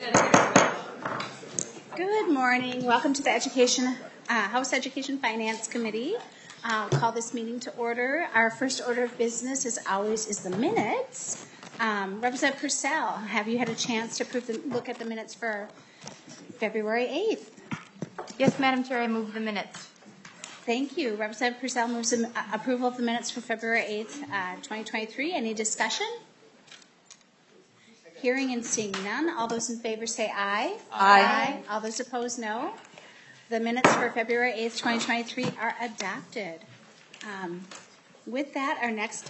Good morning. Welcome to the House Education Finance Committee. I'll call this meeting to order. Our first order of business, as always, is the minutes. Representative Purcell, have you had a chance to look at the minutes for February 8th? Yes, Madam Chair, I move the minutes. Thank you. Representative Purcell moves approval of the minutes for February 8th, 2023. Any discussion? Hearing and seeing none. All those in favor say aye. Aye. All those opposed, no. The minutes for February 8th, 2023 are adopted. With that, our next...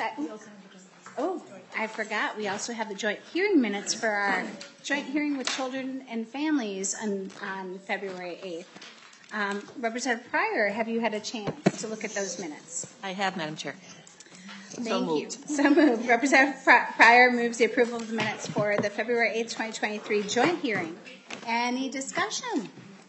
I forgot. We also have the joint hearing minutes for our joint hearing with children and families on February 8th. Representative Pryor, have you had a chance to look at those minutes? I have, Madam Chair. Thank you. So moved. Representative Pryor moves the approval of the minutes for the February 8th, 2023 joint hearing. Any discussion?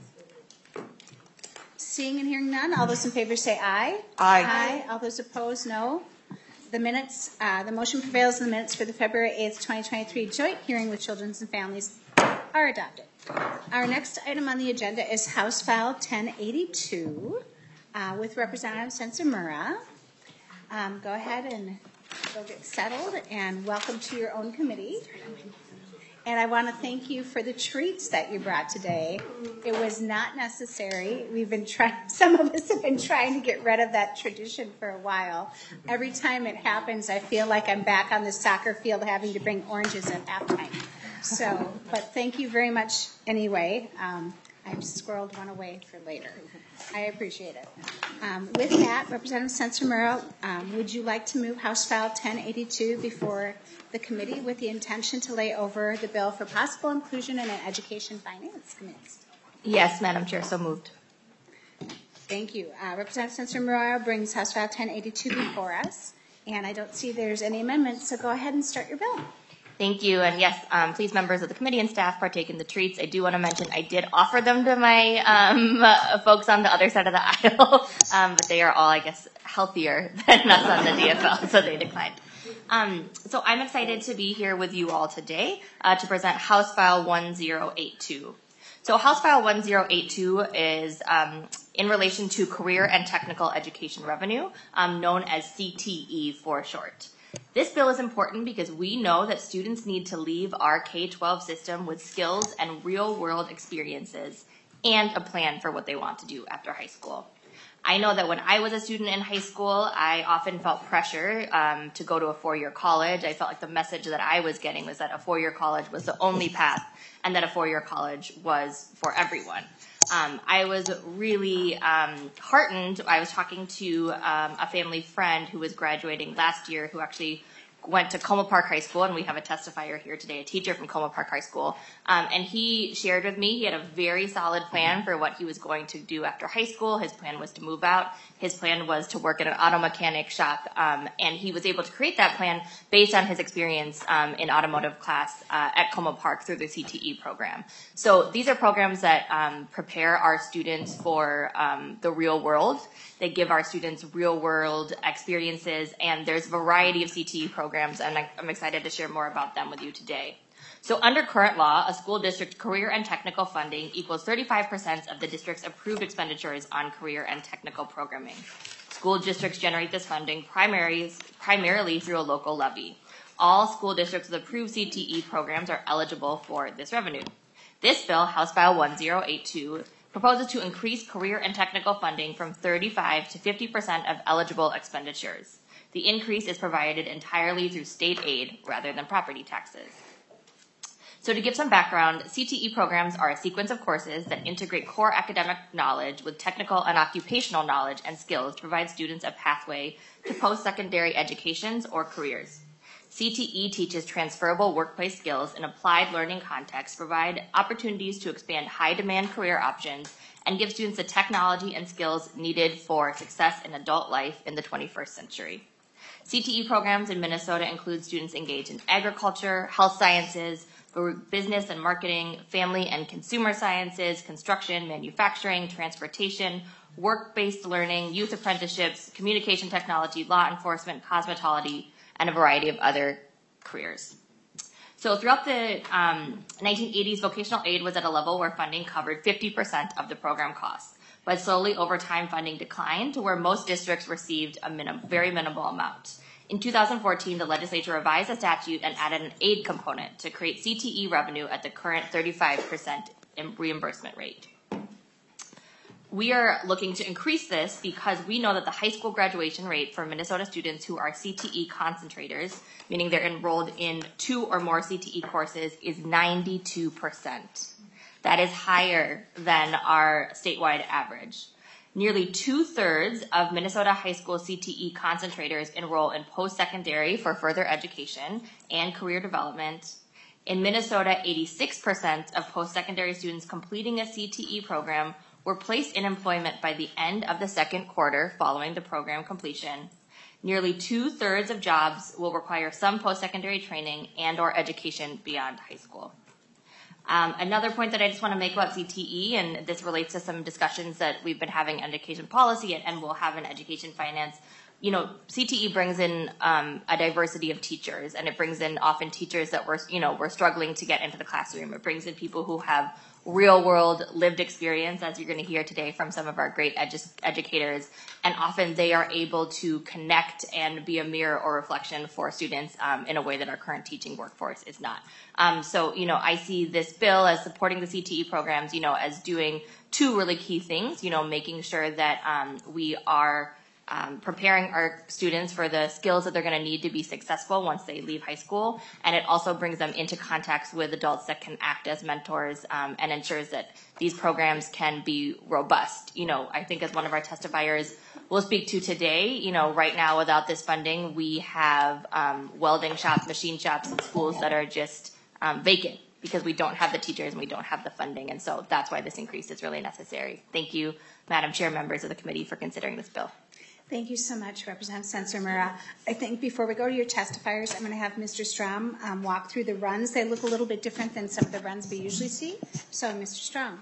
Seeing and hearing none, all those in favor say aye. Aye. All those opposed, no. The minutes, the motion prevails in the minutes for the February 8th, 2023 joint hearing with children and families are adopted. Our next item on the agenda is House File 1082 with Representative Sensimura. Go ahead and go get settled, and welcome to your own committee. And I want to thank you for the treats that you brought today. It was not necessary. Some of us have been trying to get rid of that tradition for a while. Every time it happens, I feel like I'm back on the soccer field having to bring oranges at halftime. But thank you very much anyway. I've squirreled one away for later. I appreciate it. With that, Representative Sensimura, would you like to move House File 1082 before the committee with the intention to lay over the bill for possible inclusion in an education finance committee? Yes, Madam Chair, so moved. Thank you. Representative Sensimura brings House File 1082 before us, and I don't see there's any amendments, so go ahead and start your bill. Thank you, and yes, please, members of the committee and staff, partake in the treats. I do want to mention I did offer them to my folks on the other side of the aisle, but they are all, I guess, healthier than us on the DFL, so they declined. So I'm excited to be here with you all today to present House File 1082. So House File 1082 is in relation to career and technical education revenue, known as CTE for short. This bill is important because we know that students need to leave our K-12 system with skills and real-world experiences and a plan for what they want to do after high school. I know that when I was a student in high school, I often felt pressure to go to a four-year college. I felt like the message that I was getting was that a four-year college was the only path and that a four-year college was for everyone. I was really heartened. I was talking to a family friend who was graduating last year who actually went to Coma Park High School, and we have a testifier here today, a teacher from Coma Park High School. And he shared with me he had a very solid plan for what he was going to do after high school. His plan was to move out. His plan was to work at an auto mechanic shop. And he was able to create that plan based on his experience in automotive class at Coma Park through the CTE program. So these are programs that prepare our students for the real world. They give our students real-world experiences, and there's a variety of CTE programs, and I'm excited to share more about them with you today. So under current law, a school district's career and technical funding equals 35% of the district's approved expenditures on career and technical programming. School districts generate this funding primarily through a local levy. All school districts with approved CTE programs are eligible for this revenue. This bill, House File 1082, proposes to increase career and technical funding from 35 to 50% of eligible expenditures. The increase is provided entirely through state aid rather than property taxes. So to give some background, CTE programs are a sequence of courses that integrate core academic knowledge with technical and occupational knowledge and skills to provide students a pathway to post-secondary educations or careers. CTE teaches transferable workplace skills in applied learning contexts, provide opportunities to expand high-demand career options, and give students the technology and skills needed for success in adult life in the 21st century. CTE programs in Minnesota include students engaged in agriculture, health sciences, business and marketing, family and consumer sciences, construction, manufacturing, transportation, work-based learning, youth apprenticeships, communication technology, law enforcement, cosmetology, and a variety of other careers. So throughout the 1980s, vocational aid was at a level where funding covered 50% of the program costs. But slowly over time, funding declined to where most districts received a very minimal amount. In 2014, the legislature revised the statute and added an aid component to create CTE revenue at the current 35% reimbursement rate. We are looking to increase this because we know that the high school graduation rate for Minnesota students who are CTE concentrators, meaning they're enrolled in 2 or more CTE courses, is 92%. That is higher than our statewide average. Nearly 2/3 of Minnesota high school CTE concentrators enroll in post-secondary for further education and career development. In Minnesota, 86% of post-secondary students completing a CTE program were placed in employment by the end of the second quarter following the program completion. Nearly 2/3 of jobs will require some post-secondary training and or education beyond high school. Another point that I just want to make about CTE, and this relates to some discussions that we've been having in education policy and we'll have in education finance. CTE brings in a diversity of teachers, and it brings in often teachers that we're struggling to get into the classroom. It brings in people who have real world lived experience, as you're going to hear today from some of our great educators, and often they are able to connect and be a mirror or reflection for students in a way that our current teaching workforce is not. So I see this bill as supporting the CTE programs, as doing 2 really key things, making sure that we are preparing our students for the skills that they're going to need to be successful once they leave high school. And it also brings them into contacts with adults that can act as mentors and ensures that these programs can be robust. I think as one of our testifiers will speak to today, right now without this funding, we have welding shops, machine shops in schools that are just vacant because we don't have the teachers and we don't have the funding. And so that's why this increase is really necessary. Thank you, Madam Chair, members of the committee, for considering this bill. Thank you so much, Representative Sensor-Mura. I think before we go to your testifiers, I'm going to have Mr. Strom walk through the runs. They look a little bit different than some of the runs we usually see. So, Mr. Strom.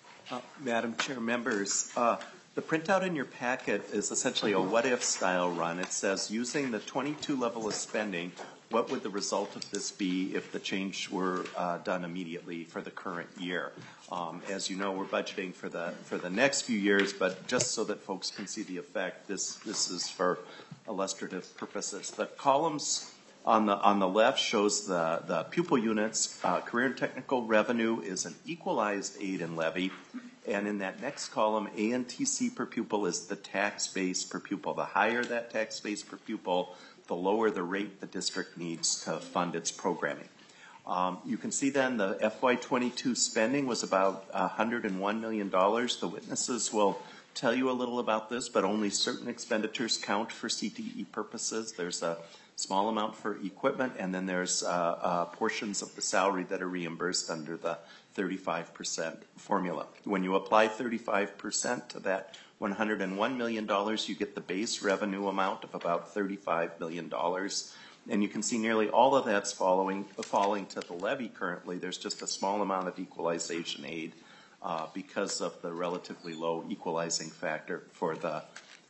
Madam Chair, members, the printout in your packet is essentially a what-if style run. It says, using the 22 level of spending, what would the result of this be if the change were done immediately for the current year? As you know, we're budgeting for the next few years, but just so that folks can see the effect, this is for illustrative purposes. The columns on the left shows the pupil units. Career and technical revenue is an equalized aid and levy. And in that next column, ANTC per pupil is the tax base per pupil. The higher that tax base per pupil, the lower the rate the district needs to fund its programming. You can see then the FY22 spending was about $101 million. The witnesses will tell you a little about this, but only certain expenditures count for CTE purposes. There's a small amount for equipment, and then there's portions of the salary that are reimbursed under the 35% formula. When you apply 35% to that $101 million, you get the base revenue amount of about $35 million. And you can see nearly all of that's falling to the levy currently. There's just a small amount of equalization aid because of the relatively low equalizing factor for the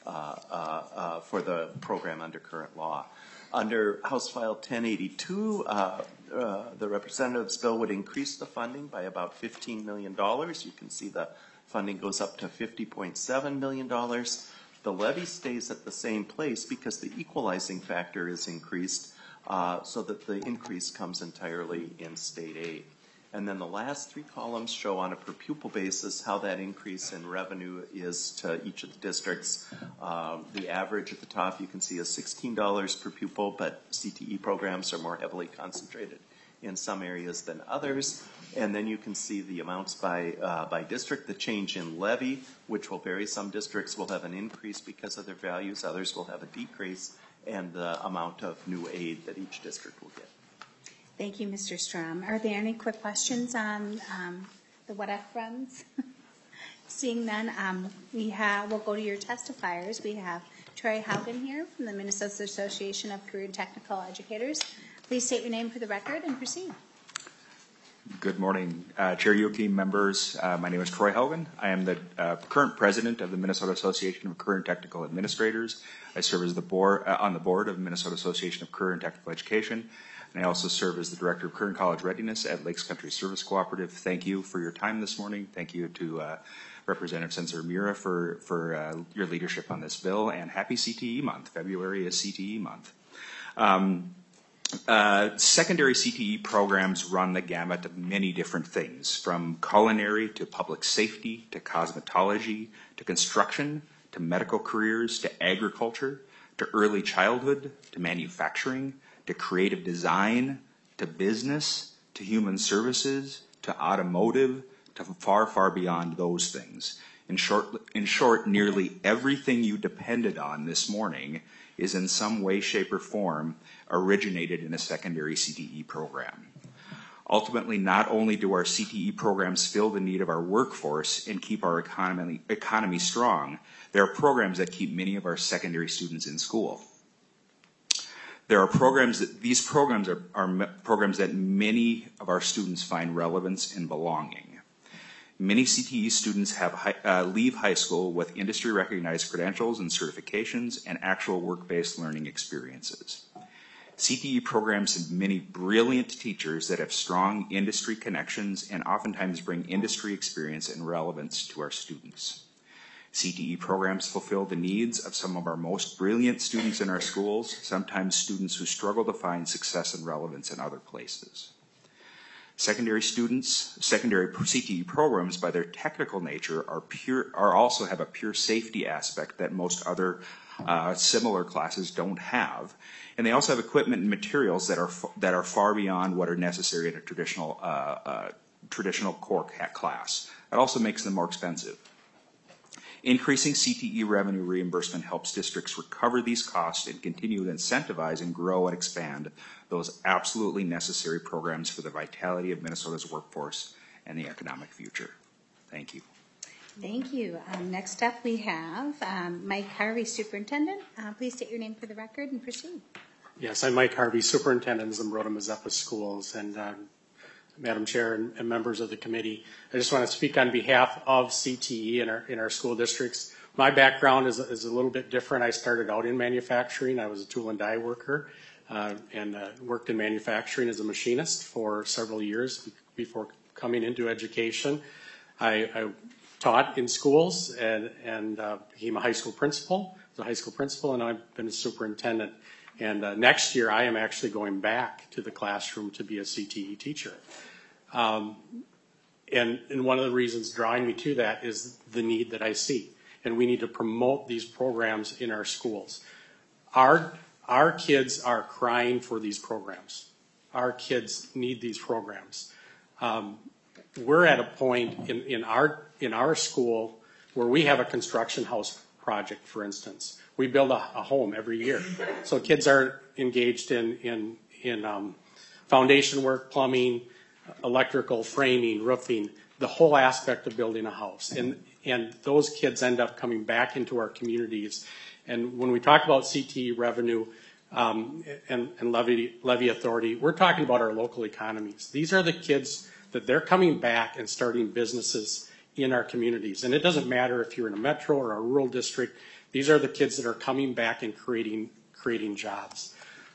program under current law. Under House File 1082, the representative's bill would increase the funding by about $15 million. You can see the funding goes up to $50.7 million. The levy stays at the same place because the equalizing factor is increased so that the increase comes entirely in state aid. And then the last 3 columns show on a per pupil basis how that increase in revenue is to each of the districts. The average at the top you can see is $16 per pupil, but CTE programs are more heavily concentrated in some areas than others. And then you can see the amounts by district, the change in levy, which will vary. Some districts will have an increase because of their values, others will have a decrease, and the amount of new aid that each district will get. Thank you, Mr. Strom. Are there any quick questions on the what-if runs? Seeing none, we'll go to your testifiers. We have Troy Haugen here from the Minnesota Association of Career and Technical Educators. Please state your name for the record and proceed. Good morning, Chair Yoakim, members. My name is Troy Haugen. I am the current president of the Minnesota Association of Career and Technical Administrators. I serve as on the board of the Minnesota Association of Career and Technical Education. and I also serve as the Director of Current College Readiness at Lakes Country Service Cooperative. Thank you for your time this morning. Thank you to Representative Senator Mira for your leadership on this bill, and happy CTE month. February is CTE month. Secondary CTE programs run the gamut of many different things, from culinary to public safety to cosmetology to construction to medical careers to agriculture to early childhood to manufacturing to creative design to business to human services to automotive to far, far beyond those things. In short, nearly everything you depended on this morning is in some way, shape, or form originated in a secondary CTE program. Ultimately, not only do our CTE programs fill the need of our workforce and keep our economy strong, there are programs that keep many of our secondary students in school. There are programs these programs are programs that many of our students find relevance and belonging. Many CTE students leave high school with industry-recognized credentials and certifications and actual work-based learning experiences. CTE programs have many brilliant teachers that have strong industry connections and oftentimes bring industry experience and relevance to our students. CTE programs fulfill the needs of some of our most brilliant students in our schools, sometimes students who struggle to find success and relevance in other places. Secondary CTE programs, by their technical nature, also have a pure safety aspect that most other similar classes don't have, and they also have equipment and materials that are far beyond what are necessary in a traditional core class. That also makes them more expensive. Increasing CTE revenue reimbursement helps districts recover these costs and continue to incentivize and grow and expand those absolutely necessary programs for the vitality of Minnesota's workforce and the economic future. Thank you. Thank you. Next up we have Mike Harvey, Superintendent. Please state your name for the record and proceed. Yes, I'm Mike Harvey, Superintendent of Zumbrota-Mazeppa Schools, and Madam Chair and members of the committee. I just want to speak on behalf of CTE in our school districts. My background is a little bit different. I started out in manufacturing. I was a tool and die worker and worked in manufacturing as a machinist for several years before coming into education. I taught in schools and became a high school principal. I was a high school principal, and I've been a superintendent. And next year, I am actually going back to the classroom to be a CTE teacher. And one of the reasons drawing me to that is the need that I see. And we need to promote these programs in our schools. Our kids are crying for these programs. Our kids need these programs. We're at a point in our school where we have a construction house project, for instance. We build a home every year. So kids are engaged in foundation work, plumbing, electrical, framing, roofing, the whole aspect of building a house. And those kids end up coming back into our communities. And when we talk about CTE revenue and levy authority, we're talking about our local economies. These are the kids that they're coming back and starting businesses in our communities. And it doesn't matter if you're in a metro or a rural district. These are the kids that are coming back and creating jobs.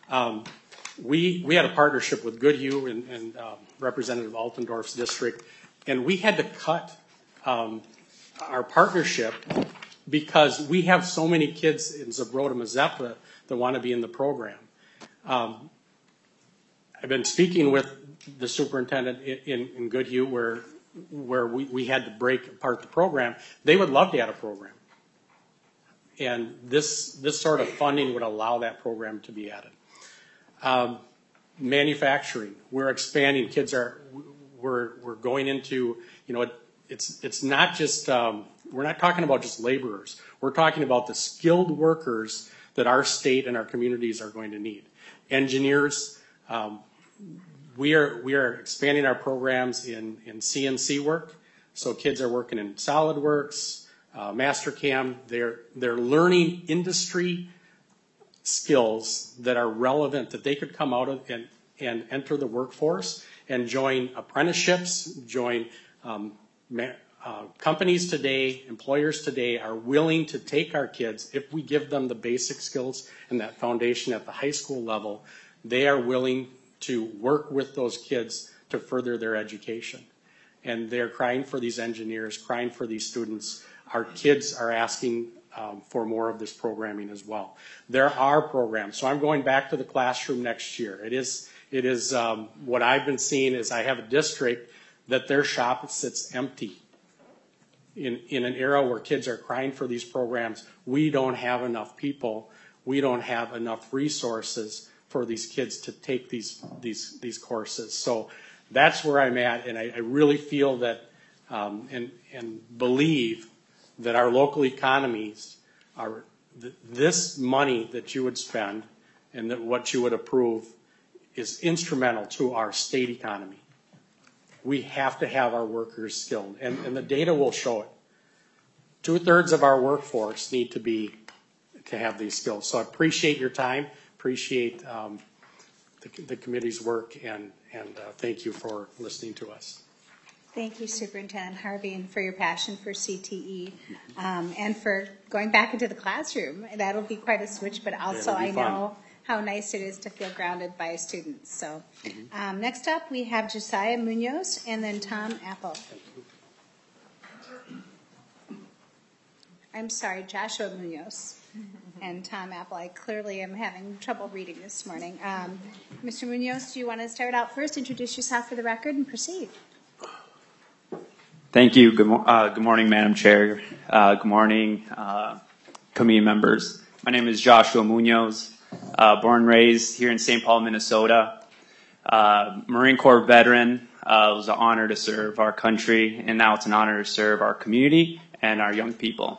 We had a partnership with Goodhue and Representative Altendorf's district, and we had to cut our partnership because we have so many kids in Zumbrota-Mazeppa that want to be in the program. I've been speaking with the superintendent in Goodhue where we had to break apart the program. They would love to have a program. And this sort of funding would allow that program to be added. Manufacturing, we're expanding. We're going into, it's not just, we're not talking about just laborers. We're talking about the skilled workers that our state and our communities are going to need. Engineers, we are expanding our programs in CNC work. So kids are working in SolidWorks, Mastercam. They're learning industry skills that are relevant, that they could come out of and enter the workforce and join apprenticeships, join companies today, employers today are willing to take our kids if we give them the basic skills and that foundation at the high school level. They are willing to work with those kids to further their education. And they're crying for these engineers, crying for these students. Our kids are asking for more of this programming as well. There are programs. So I'm going back to the classroom next year. It is what I've been seeing is I have a district that their shop sits empty. In an era where kids are crying for these programs, we don't have enough people. We don't have enough resources for these kids to take these courses. So that's where I'm at, and I really feel that and believe that our local economies are this money that you would spend and that what you would approve is instrumental to our state economy. We have to have our workers skilled, and the data will show it. 2/3 of our workforce need to have these skills. So I appreciate your time, appreciate the committee's work, and thank you for listening to us. Thank you, Superintendent Harvey, and for your passion for CTE, and for going back into the classroom. That'll be quite a switch, but also I know how nice it is to feel grounded by students. So next up, we have Josiah Munoz and then Tom Apple. I'm sorry, Joshua Munoz and Tom Apple. I clearly am having trouble reading this morning. Mr. Munoz, do you want to start out first, introduce yourself for the record, and proceed? Thank you. Good morning, Madam Chair. Good morning, committee members. My name is Joshua Munoz, born and raised here in St. Paul, Minnesota. Marine Corps veteran. It was an honor to serve our country, and now it's an honor to serve our community and our young people.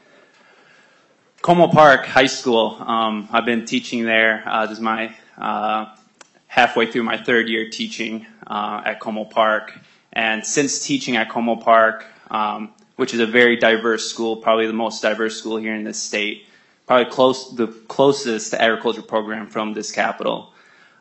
Como Park High School. I've been teaching there. This is my halfway through my third year teaching at Como Park. And since teaching at Como Park, which is a very diverse school, probably the most diverse school here in this state, probably the closest to agriculture program from this capital.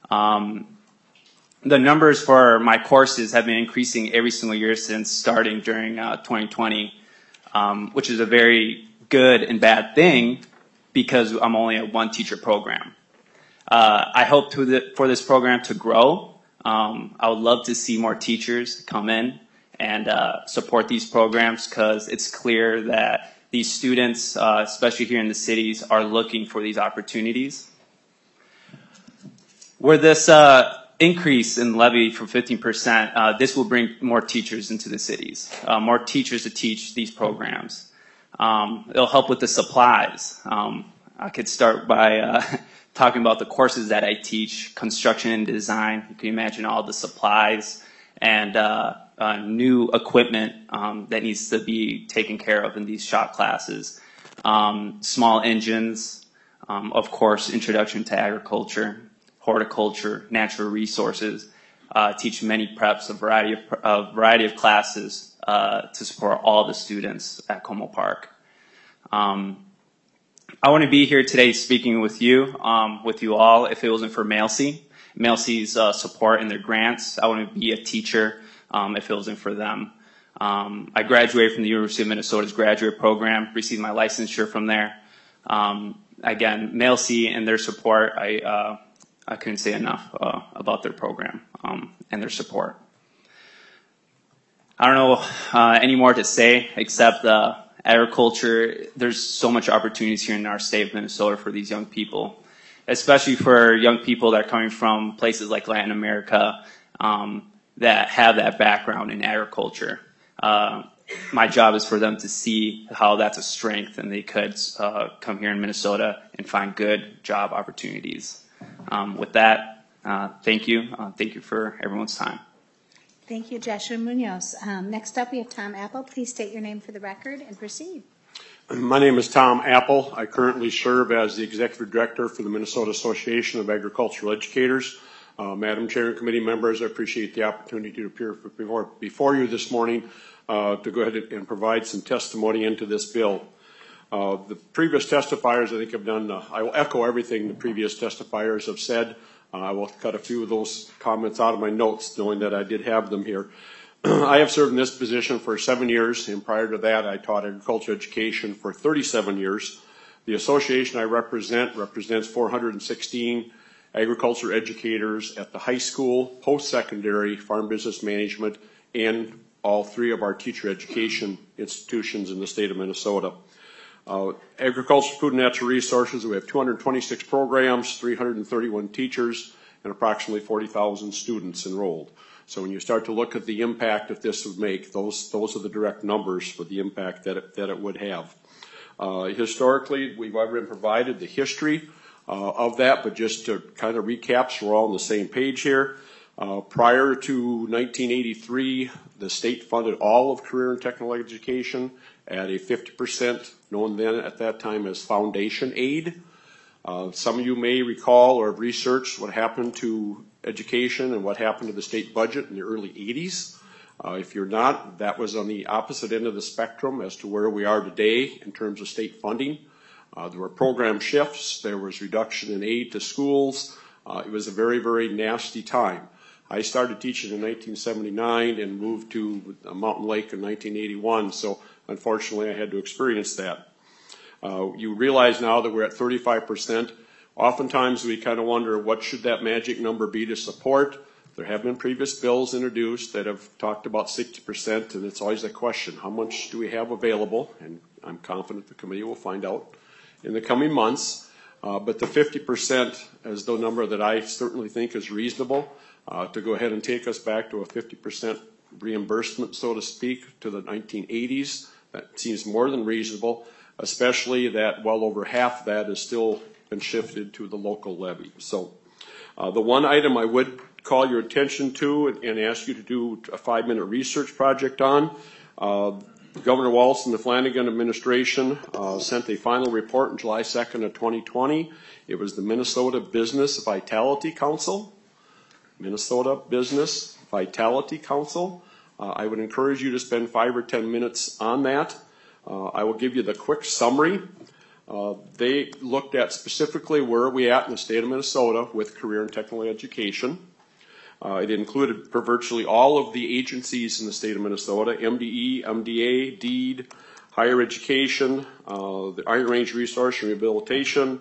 The numbers for my courses have been increasing every single year since starting during 2020, which is a very good and bad thing because I'm only a one teacher program. I hope for this program to grow. I would love to see more teachers come in and support these programs because it's clear that these students, especially here in the cities, are looking for these opportunities. Where this increase in levy from 15%, this will bring more teachers into the cities, more teachers to teach these programs. It'll help with the supplies. I could start by talking about the courses that I teach, construction and design. You can imagine all the supplies and new equipment that needs to be taken care of in these shop classes. Small engines, of course, introduction to agriculture, horticulture, natural resources. Teach many preps, a variety of classes to support all the students at Como Park. I want to be here today speaking with you all. If it wasn't for Mailse's support and their grants, I wouldn't be a teacher if it wasn't for them. I graduated from the University of Minnesota's graduate program, received my licensure from there. Again, Mailse and their support, I couldn't say enough about their program and their support. I don't know any more to say except agriculture. There's so much opportunities here in our state of Minnesota for these young people, especially for young people that are coming from places like Latin America that have that background in agriculture. My job is for them to see how that's a strength and they could come here in Minnesota and find good job opportunities. With that, thank you. Thank you for everyone's time. Thank you, Joshua Munoz. Next up, we have Tom Apple. Please state your name for the record and proceed. My name is Tom Apple. I currently serve as the Executive Director for the Minnesota Association of Agricultural Educators. Madam Chair and committee members, I appreciate the opportunity to appear before you this morning to go ahead and provide some testimony into this bill. The previous testifiers, I think, have done, I will echo everything the previous testifiers have said. I will cut a few of those comments out of my notes, knowing that I did have them here. I have served in this position for 7 years, and prior to that, I taught agricultural education for 37 years. The association I represents 416 agriculture educators at the high school, post-secondary, farm business management, and all three of our teacher education institutions in the state of Minnesota. Agriculture, food, and natural resources, we have 226 programs, 331 teachers, and approximately 40,000 students enrolled. So when you start to look at the impact that this would make, those are the direct numbers for the impact that it would have. Historically, we've already provided the history of that, but just to kind of recap so we're all on the same page here. Prior to 1983, the state funded all of career and technical education at a 50%, known then at that time as foundation aid. Some of you may recall or have researched what happened to education and what happened to the state budget in the early 80s. If you're not, that was on the opposite end of the spectrum as to where we are today in terms of state funding. There were program shifts, there was reduction in aid to schools. It was a very, very nasty time. I started teaching in 1979 and moved to Mountain Lake in 1981, so unfortunately I had to experience that. You realize now that we're at 35%. Oftentimes we kind of wonder what should that magic number be to support. There have been previous bills introduced that have talked about 60%, and it's always a question, how much do we have available? And I'm confident the committee will find out in the coming months. But the 50% is the number that I certainly think is reasonable to go ahead and take us back to a 50% reimbursement, so to speak, to the 1980s. That seems more than reasonable, especially that well over half that has still been shifted to the local levy. So the one item I would call your attention to and ask you to do a 5-minute research project on, Governor Walz and the Flanagan administration sent a final report on July 2nd of 2020. It was the Minnesota Business Vitality Council. Minnesota Business Vitality Council. I would encourage you to spend 5 or 10 minutes on that. I will give you the quick summary. They looked at specifically where are we at in the state of Minnesota with career and technical education. It included virtually all of the agencies in the state of Minnesota, MDE, MDA, DEED, Higher Education, the Iron Range Resource and Rehabilitation,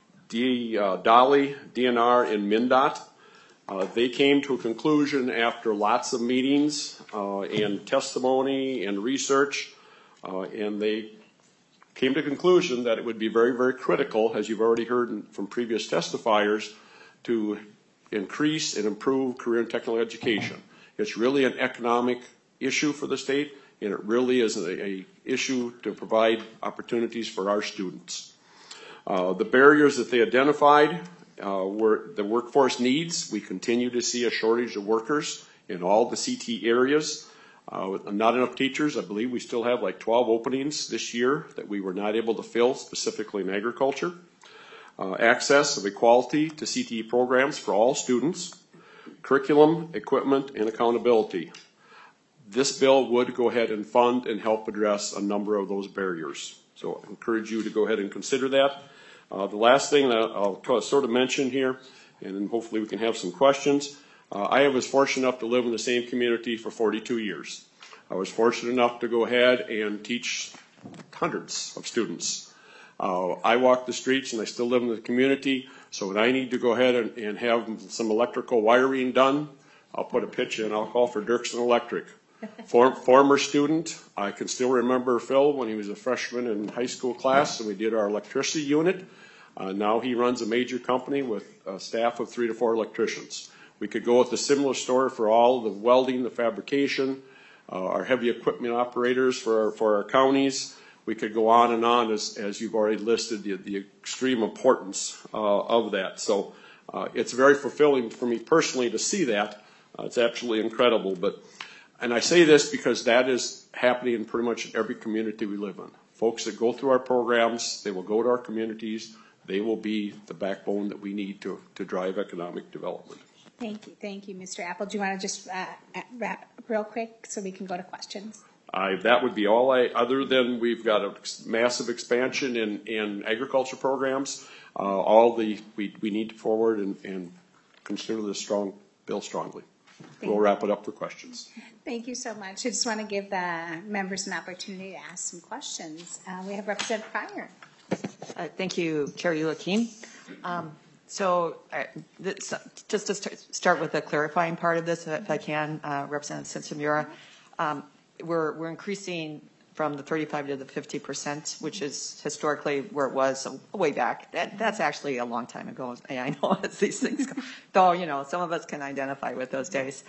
DOLLI, DNR, and MnDOT. They came to a conclusion after lots of meetings and testimony and research, and they came to a conclusion that it would be very, very critical, as you've already heard from previous testifiers, to increase and improve career and technical education. It's really an economic issue for the state, and it really is an issue to provide opportunities for our students. The barriers that they identified were the workforce needs. We continue to see a shortage of workers in all the CT areas. Not enough teachers. I believe we still have like 12 openings this year that we were not able to fill, specifically in agriculture. Access of equality to CTE programs for all students. Curriculum, equipment, and accountability. This bill would go ahead and fund and help address a number of those barriers. So I encourage you to go ahead and consider that. The last thing that I'll sort of mention here, and then hopefully we can have some questions. I was fortunate enough to live in the same community for 42 years. I was fortunate enough to go ahead and teach hundreds of students. I walk the streets and I still live in the community, so when I need to go ahead and have some electrical wiring done, I'll put a pitch in, I'll call for Dirksen Electric. Former student, I can still remember Phil when he was a freshman in high school class and we did our electricity unit. Now he runs a major company with a staff of 3 to 4 electricians. We could go with a similar story for all the welding, the fabrication, our heavy equipment operators for our counties. We could go on and on as you've already listed the extreme importance of that. So it's very fulfilling for me personally to see that. It's absolutely incredible. And I say this because that is happening in pretty much every community we live in. Folks that go through our programs, they will go to our communities. They will be the backbone that we need to drive economic development. Thank you, Mr. Apple. Do you want to just wrap up real quick so we can go to questions? That would be all other than we've got a massive expansion in agriculture programs. We need to forward and consider this bill strongly. We'll wrap it up for questions. Thank you so much. I just want to give the members an opportunity to ask some questions. We have Representative Pryor. Thank you, Chair Youakim. So just to start with the clarifying part of this, if I can, Representative Sensimura, we're increasing from the 35 to the 50%, which is historically where it was way back. That's actually a long time ago. I know as these things go, though, some of us can identify with those days.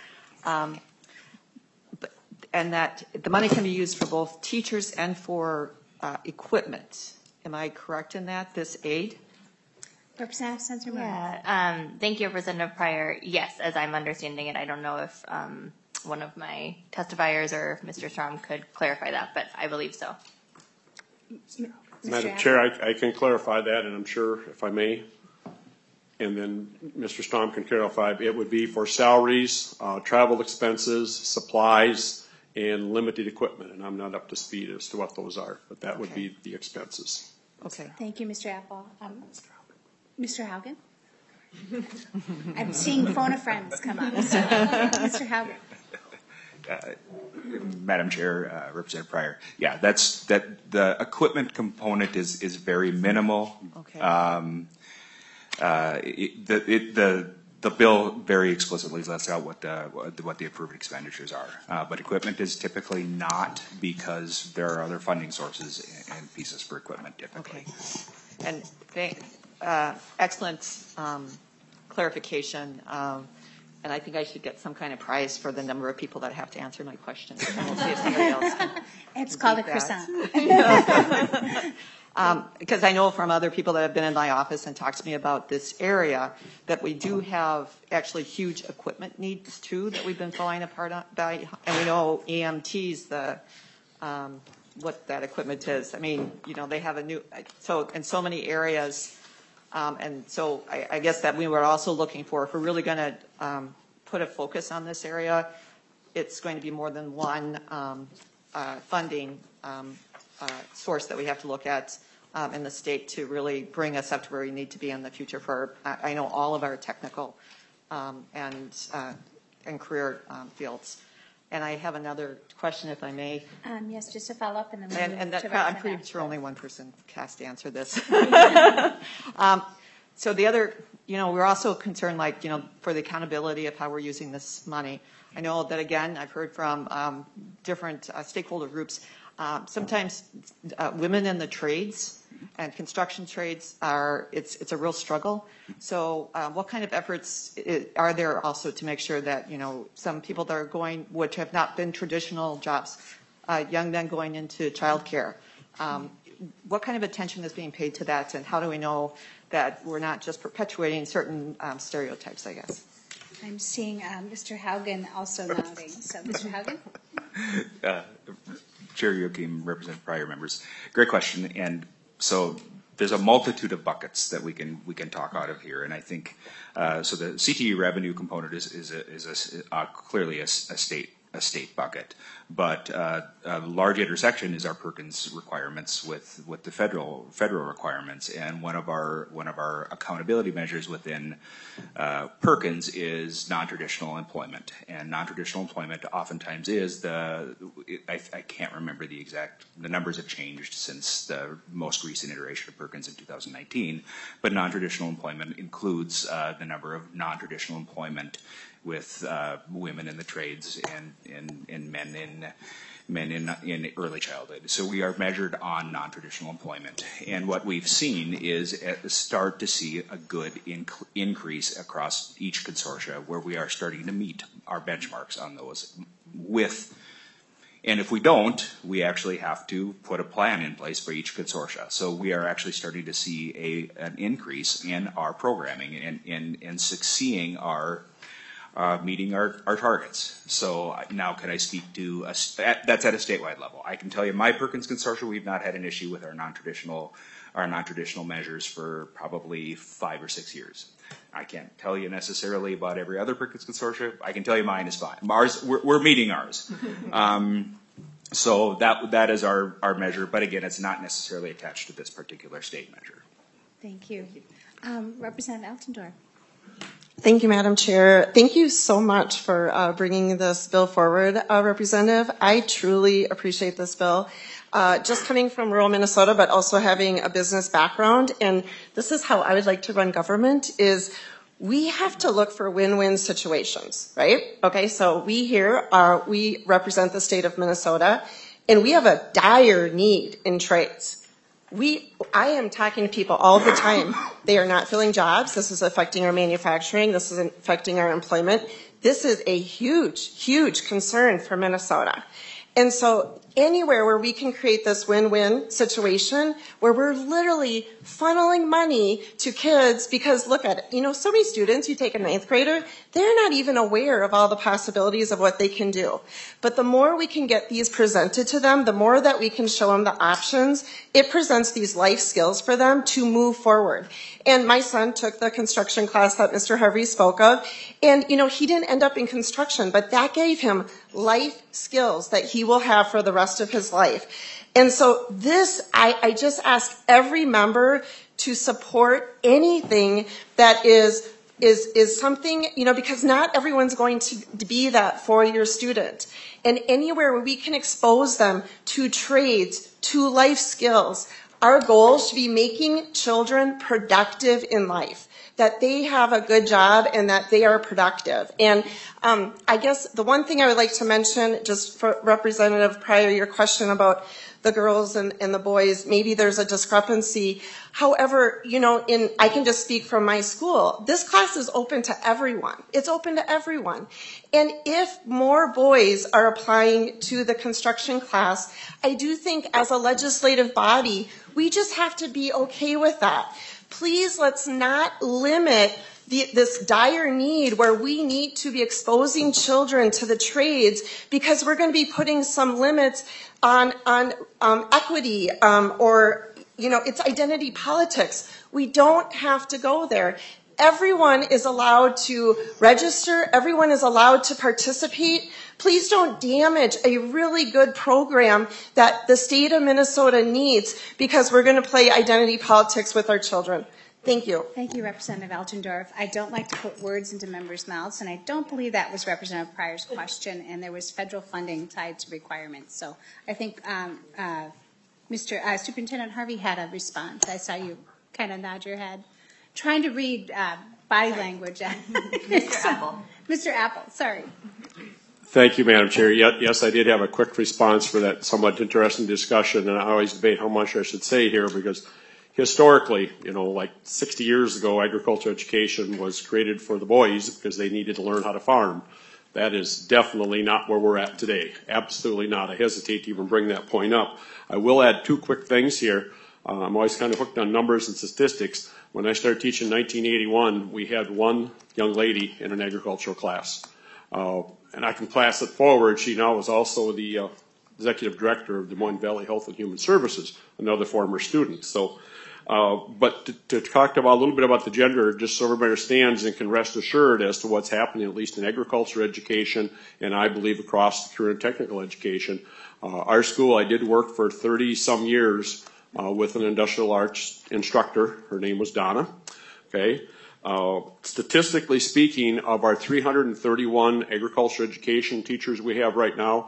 And that the money can be used for both teachers and for equipment. Am I correct in that, this aid? Representative Sensimura. Yeah. Thank you, Representative Pryor. Yes, as I'm understanding it, I don't know if one of my testifiers or if Mr. Strom could clarify that, but I believe so. Madam Chair, I can clarify that, and I'm sure if I may, and then Mr. Strom can clarify, it would be for salaries, travel expenses, supplies, and limited equipment. And I'm not up to speed as to what those are, but that would be the expenses. Okay. Thank you, Mr. Apple. Mr. Haugen? I'm seeing phone a friends come up. So, Mr. Haugen. Madam Chair, Representative Pryor, yeah, the equipment component is very minimal. Okay. The bill very explicitly lets out what the approved expenditures are, but equipment is typically not, because there are other funding sources and pieces for equipment typically. Okay. And excellent clarification. And I think I should get some kind of prize for the number of people that have to answer my questions. And we'll see if somebody else can. It's called a croissant. Because I know from other people that have been in my office and talked to me about this area that we do have actually huge equipment needs too that we've been falling apart on by, and we know EMTs what that equipment is. I mean, they have a new, so in so many areas. And so I guess that we were also looking for, if we're really going to put a focus on this area, it's going to be more than one funding source that we have to look at in the state to really bring us up to where we need to be in the future for, I know, all of our technical and career fields. And I have another question, if I may. Yes, just to follow up, and then we'll and move to I'm pretty sure only one person has to answer this. So the other, we're also concerned, for the accountability of how we're using this money. I know that, again, I've heard from different stakeholder groups. Sometimes women in the trades and construction trades it's a real struggle. So what kind of efforts are there also to make sure that, some people that are going, which have not been traditional jobs, young men going into childcare, what kind of attention is being paid to that, and how do we know that we're not just perpetuating certain stereotypes, I guess? I'm seeing Mr. Haugen also nodding. So, Mr. Haugen? Chair Yoakim, Representative Pryor, members, great question. And so there's a multitude of buckets that we can talk out of here, and I think so. The CTE revenue component is clearly a state bucket, but a large intersection is our Perkins requirements with the federal requirements, and one of our accountability measures within Perkins is non-traditional employment, and non-traditional employment oftentimes is I can't remember the numbers have changed since the most recent iteration of Perkins in 2019, but non-traditional employment includes the number of non-traditional employment with women in the trades and men in early childhood. So we are measured on non-traditional employment. And what we've seen is start to see a good increase across each consortia where we are starting to meet our benchmarks on those and if we don't, we actually have to put a plan in place for each consortia. So we are actually starting to see an increase in our programming and succeeding meeting our targets. So now can I speak to that's at a statewide level. I can tell you my Perkins Consortium, we've not had an issue with our non-traditional measures for probably 5 or 6 years. I can't tell you necessarily about every other Perkins Consortium. I can tell you mine is fine. Ours, we're meeting ours. So that is our measure, but again, it's not necessarily attached to this particular state measure. Thank you. Representative Altendorf. Thank you, Madam Chair. Thank you so much for bringing this bill forward, Representative. I truly appreciate this bill. Just coming from rural Minnesota, but also having a business background, and this is how I would like to run government, is we have to look for win-win situations, right? Okay, so we here we represent the state of Minnesota, and we have a dire need in trades. I am talking to people all the time. They are not filling jobs. This is affecting our manufacturing. This is affecting our employment. This is a huge, huge concern for Minnesota. And so anywhere where we can create this win-win situation where we're literally funneling money to kids, because look at it, so many students, you take a 9th grader, they're not even aware of all the possibilities of what they can do. But the more we can get these presented to them, the more that we can show them the options, it presents these life skills for them to move forward. And my son took the construction class that Mr. Harvey spoke of, and he didn't end up in construction, but that gave him life skills that he will have for the rest of his life. And so I just ask every member to support anything that is something, because not everyone's going to be that 4-year student. And anywhere where we can expose them to trades, to life skills, our goal should be making children productive in life, that they have a good job and that they are productive. And I guess the one thing I would like to mention, just for Representative Pryor, your question about the girls and the boys, maybe there's a discrepancy. However, I can just speak from my school. This class is open to everyone. It's open to everyone. And if more boys are applying to the construction class, I do think as a legislative body, we just have to be okay with that. Please, let's not limit this dire need where we need to be exposing children to the trades, because we're going to be putting some limits on equity or it's identity politics. We don't have to go there. Everyone is allowed to register. Everyone is allowed to participate. Please don't damage a really good program that the state of Minnesota needs because we're going to play identity politics with our children. Thank you. Thank you, Representative Altendorf. I don't like to put words into members' mouths, and I don't believe that was Representative Pryor's question, and there was federal funding tied to requirements. So I think Mr. Superintendent Harvey had a response. I saw you kind of nod your head. Trying to read body language. Mr. Apple. Mr. Apple, sorry. Thank you, Madam Chair. Yes, I did have a quick response for that somewhat interesting discussion, and I always debate how much I should say here because historically, like 60 years ago, agricultural education was created for the boys because they needed to learn how to farm. That is definitely not where we're at today. Absolutely not. I hesitate to even bring that point up. I will add 2 quick things here. I'm always kind of hooked on numbers and statistics. When I started teaching in 1981, we had 1 young lady in an agricultural class. And I can pass it forward. She now is also the executive director of Des Moines Valley Health and Human Services, another former student. So, but to talk about a little bit about the gender, just so everybody understands and can rest assured as to what's happening, at least in agriculture education, and I believe across the career and technical education. Our school, I did work for 30-some years with an industrial arts instructor. Her name was Donna. Okay. Statistically speaking, of our 331 agriculture education teachers we have right now,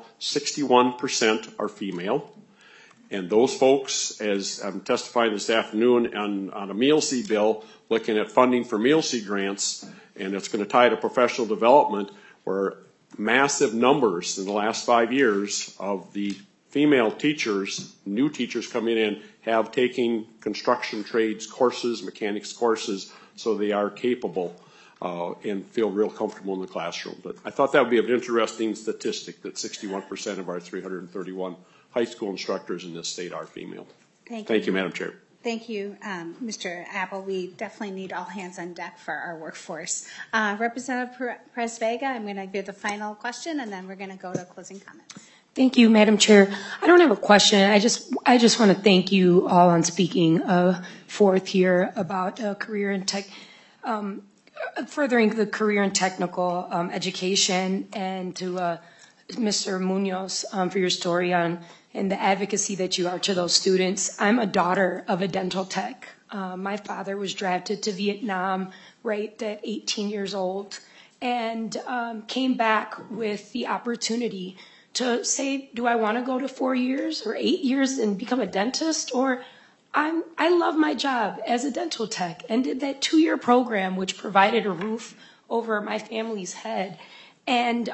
61% are female. And those folks, as I'm testifying this afternoon on a Meal Seed bill, looking at funding for Meal Seed grants, and it's going to tie to professional development, where massive numbers in the last 5 years of the female teachers, new teachers coming in, have taken construction trades courses, mechanics courses, so they are capable and feel real comfortable in the classroom. But I thought that would be an interesting statistic that 61% of our 331 high school instructors in this state are female. Thank you, Madam Chair. Thank you, Mr. Apple. We definitely need all hands on deck for our workforce. Representative Perez-Vega, I'm going to give the final question, and then we're going to go to closing comments. Thank you, Madam Chair. I don't have a question. I just want to thank you all on speaking forth here about career and tech, furthering the career and technical education, and to Mr. Munoz for your story on and the advocacy that you are to those students. I'm a daughter of a dental tech. My father was drafted to Vietnam right at 18 years old and came back with the opportunity to say, do I want to go to 4 years or 8 years and become a dentist? Or I love my job as a dental tech, and did that 2-year program, which provided a roof over my family's head. And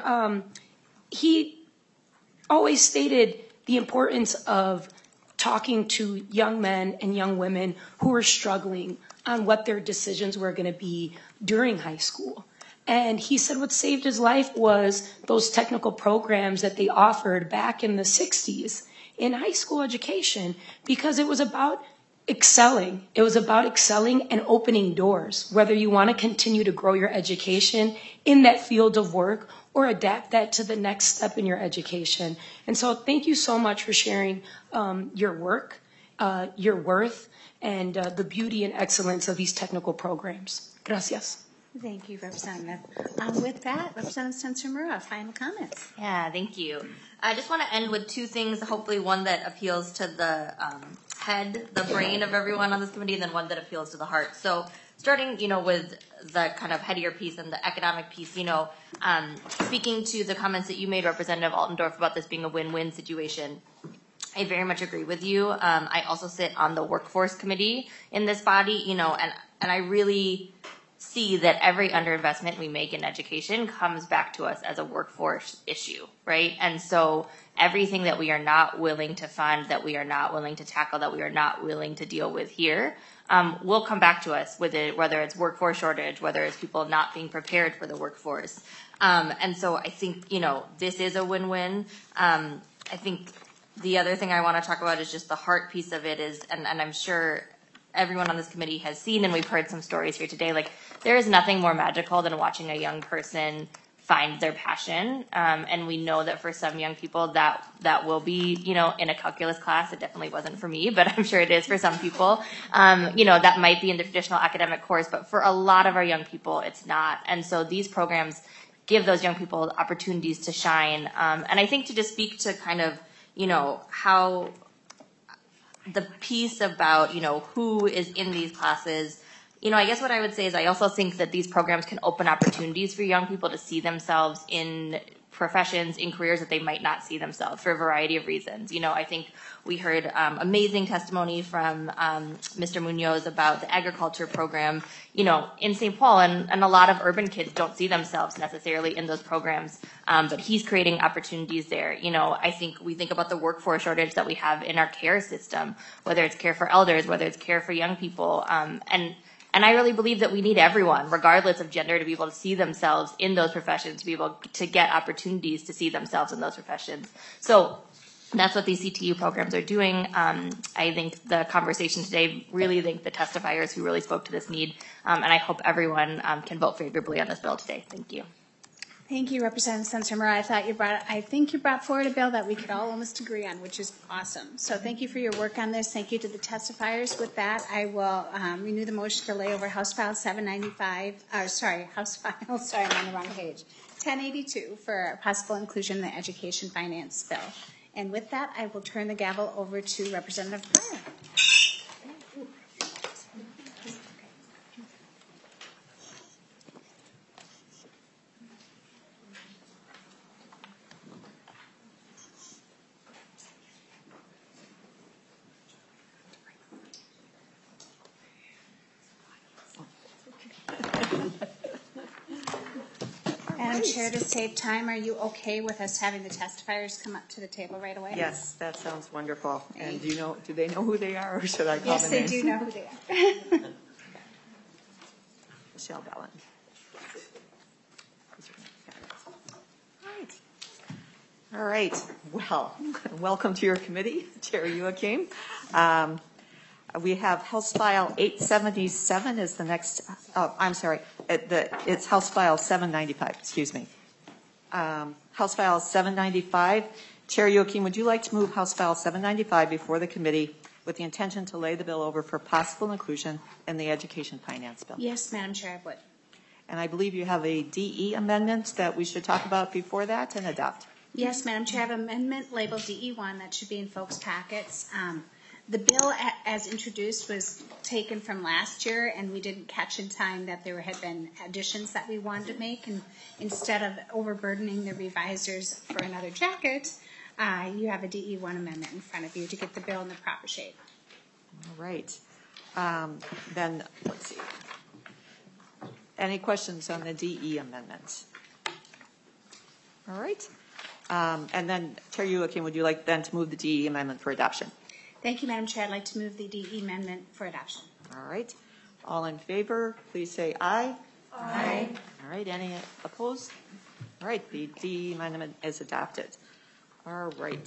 he always stated the importance of talking to young men and young women who were struggling on what their decisions were going to be during high school. And he said what saved his life was those technical programs that they offered back in the 60s in high school education, because it was about excelling. It was about excelling and opening doors, whether you want to continue to grow your education in that field of work or adapt that to the next step in your education. And so thank you so much for sharing your work, your worth, and the beauty and excellence of these technical programs. Gracias. Thank you, Representative. With that, Representative Sencer-Murrah, final comments. Yeah, thank you. I just want to end with two things, hopefully one that appeals to the head, the brain of everyone on this committee, and then one that appeals to the heart. So starting, with the kind of headier piece and the economic piece, speaking to the comments that you made, Representative Altendorf, about this being a win-win situation, I very much agree with you. I also sit on the workforce committee in this body, and I really see that every underinvestment we make in education comes back to us as a workforce issue, right? And so everything that we are not willing to fund, that we are not willing to tackle, that we are not willing to deal with here, will come back to us with it, whether it's workforce shortage, whether it's people not being prepared for the workforce. And so I think, this is a win-win. I think the other thing I want to talk about is just the heart piece of it is, and I'm sure everyone on this committee has seen, and we've heard some stories here today, like there is nothing more magical than watching a young person find their passion. And we know that for some young people that will be, in a calculus class. It definitely wasn't for me, but I'm sure it is for some people. That might be in the traditional academic course, but for a lot of our young people, it's not. And so these programs give those young people opportunities to shine. And I think to just speak to kind of, how the piece about, who is in these classes, I guess what I would say is I also think that these programs can open opportunities for young people to see themselves in professions, in careers that they might not see themselves for a variety of reasons. I think we heard amazing testimony from Mr. Munoz about the agriculture program, in St. Paul, and a lot of urban kids don't see themselves necessarily in those programs, but he's creating opportunities there. I think we think about the workforce shortage that we have in our care system, whether it's care for elders, whether it's care for young people, and I really believe that we need everyone, regardless of gender, to be able to see themselves in those professions, to be able to get opportunities to see themselves in those professions. So that's what these CTU programs are doing. I think the conversation today, really thank the testifiers who really spoke to this need, and I hope everyone can vote favorably on this bill today. Thank you. Thank you, Representative Sencer-Murrah. I think you brought forward a bill that we could all almost agree on, which is awesome. So thank you for your work on this. Thank you to the testifiers. With that, I will renew the motion to lay over House File 795, House File, sorry, I'm on the wrong page, 1082 for possible inclusion in the education finance bill. And with that, I will turn the gavel over to Representative Pryor. Madam Chair, to save time, are you okay with us having the testifiers come up to the table right away? Yes, that sounds wonderful. And do they know who they are, or should I call them? Yes, they do know who they are. Michelle Bellin. All right. Well, welcome to your committee, Chair Youakim. We have House File 877 is the next, I'm sorry, it's House File 795, excuse me. House File 795. Chair Youakim, would you like to move House File 795 before the committee with the intention to lay the bill over for possible inclusion in the education finance bill? Yes, Madam Chair, I would. And I believe you have a DE amendment that we should talk about before that and adopt. Yes, Madam Chair, I have an amendment labeled DE1 that should be in folks' packets. The bill as introduced was taken from last year, and we didn't catch in time that there had been additions that we wanted to make. And instead of overburdening the revisers for another jacket, you have a DE1 amendment in front of you to get the bill in the proper shape. All right. Then, let's see. Any questions on the DE amendments? All right. And then, Chair Youakim, would you like then to move the DE amendment for adoption? Thank you, Madam Chair. I'd like to move the DE amendment for adoption. All right. All in favor, please say aye. Aye. All right. Any opposed? All right. The DE amendment is adopted. All right.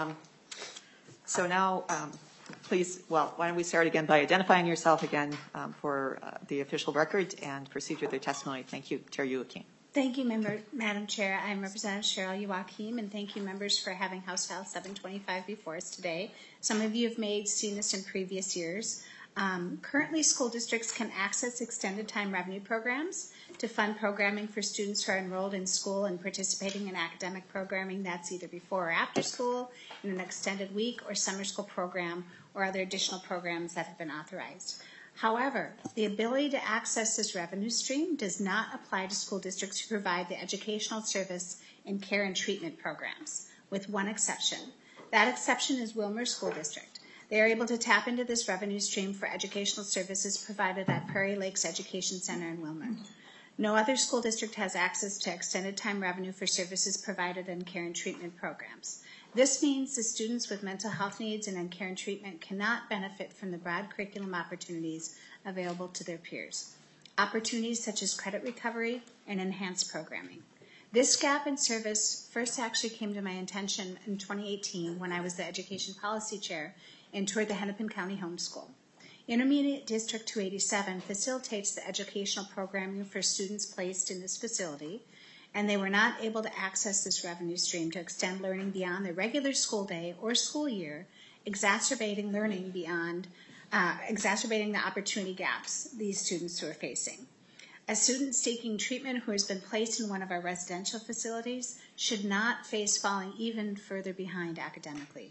So now, please, well, why don't we start again by identifying yourself again for the official record and proceed with your testimony. Thank you, Chair Youakim. Thank you, Madam Chair. I'm Representative Cheryl Youakim, and thank you, members, for having House File 725 before us today. Some of you have seen this in previous years. Currently, school districts can access extended time revenue programs to fund programming for students who are enrolled in school and participating in academic programming that's either before or after school, in an extended week or summer school program, or other additional programs that have been authorized. However, the ability to access this revenue stream does not apply to school districts who provide the educational service and care and treatment programs, with one exception. That exception is Willmar School District. They are able to tap into this revenue stream for educational services provided at Prairie Lakes Education Center in Willmar. No other school district has access to extended time revenue for services provided in care and treatment programs. This means the students with mental health needs and in care and treatment cannot benefit from the broad curriculum opportunities available to their peers. Opportunities such as credit recovery and enhanced programming. This gap in service first actually came to my attention in 2018 when I was the Education Policy Chair and toured the Hennepin County Homeschool. Intermediate District 287 facilitates the educational programming for students placed in this facility, and they were not able to access this revenue stream to extend learning beyond their regular school day or school year, exacerbating learning beyond, exacerbating the opportunity gaps these students who are facing. A student seeking treatment who has been placed in one of our residential facilities should not face falling even further behind academically.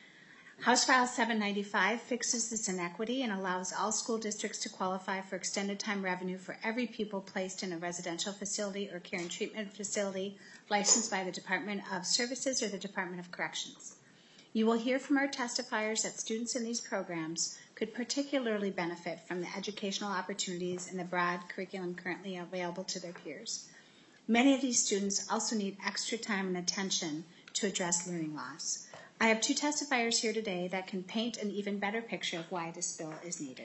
House File 795 fixes this inequity and allows all school districts to qualify for extended time revenue for every pupil placed in a residential facility or care and treatment facility licensed by the Department of Services or the Department of Corrections. You will hear from our testifiers that students in these programs could particularly benefit from the educational opportunities and the broad curriculum currently available to their peers. Many of these students also need extra time and attention to address learning loss. I have two testifiers here today that can paint an even better picture of why this bill is needed.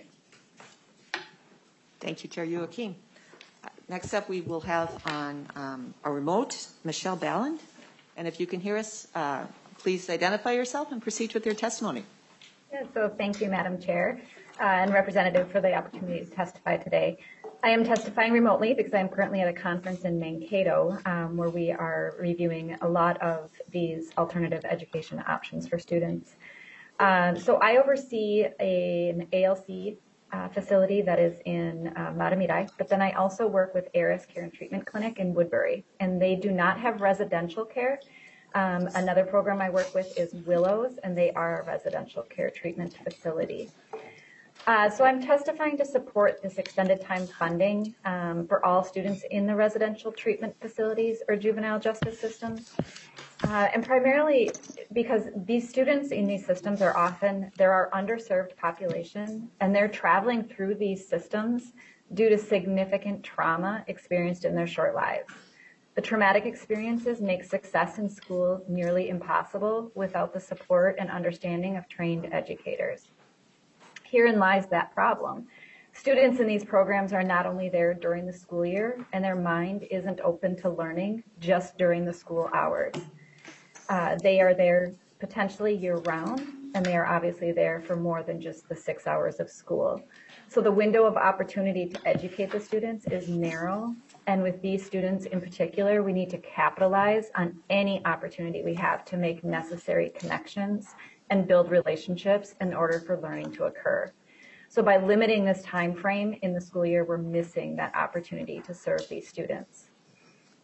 Thank you, Chair Youakim. Next up, we will have on a remote, Michelle Balland. And if you can hear us, please identify yourself and proceed with your testimony. Yeah, so thank you, Madam Chair, and Representative for the opportunity to testify today. I am testifying remotely because I'm currently at a conference in Mankato where we are reviewing a lot of these alternative education options for students. So I oversee an ALC facility that is in Matamidi, but then I also work with ARIS Care and Treatment Clinic in Woodbury, and they do not have residential care. Another program I work with is Willows, and they are a residential care treatment facility. So I'm testifying to support this extended time funding for all students in the residential treatment facilities or juvenile justice systems. And primarily because these students in these systems are often, they're our underserved population, and they're traveling through these systems due to significant trauma experienced in their short lives. The traumatic experiences make success in school nearly impossible without the support and understanding of trained educators. Herein lies that problem. Students in these programs are not only there during the school year, and their mind isn't open to learning just during the school hours. They are there potentially year-round, and they are obviously there for more than just the 6 hours of school. So the window of opportunity to educate the students is narrow, and with these students in particular, we need to capitalize on any opportunity we have to make necessary connections and build relationships in order for learning to occur. So by limiting this time frame in the school year, we're missing that opportunity to serve these students.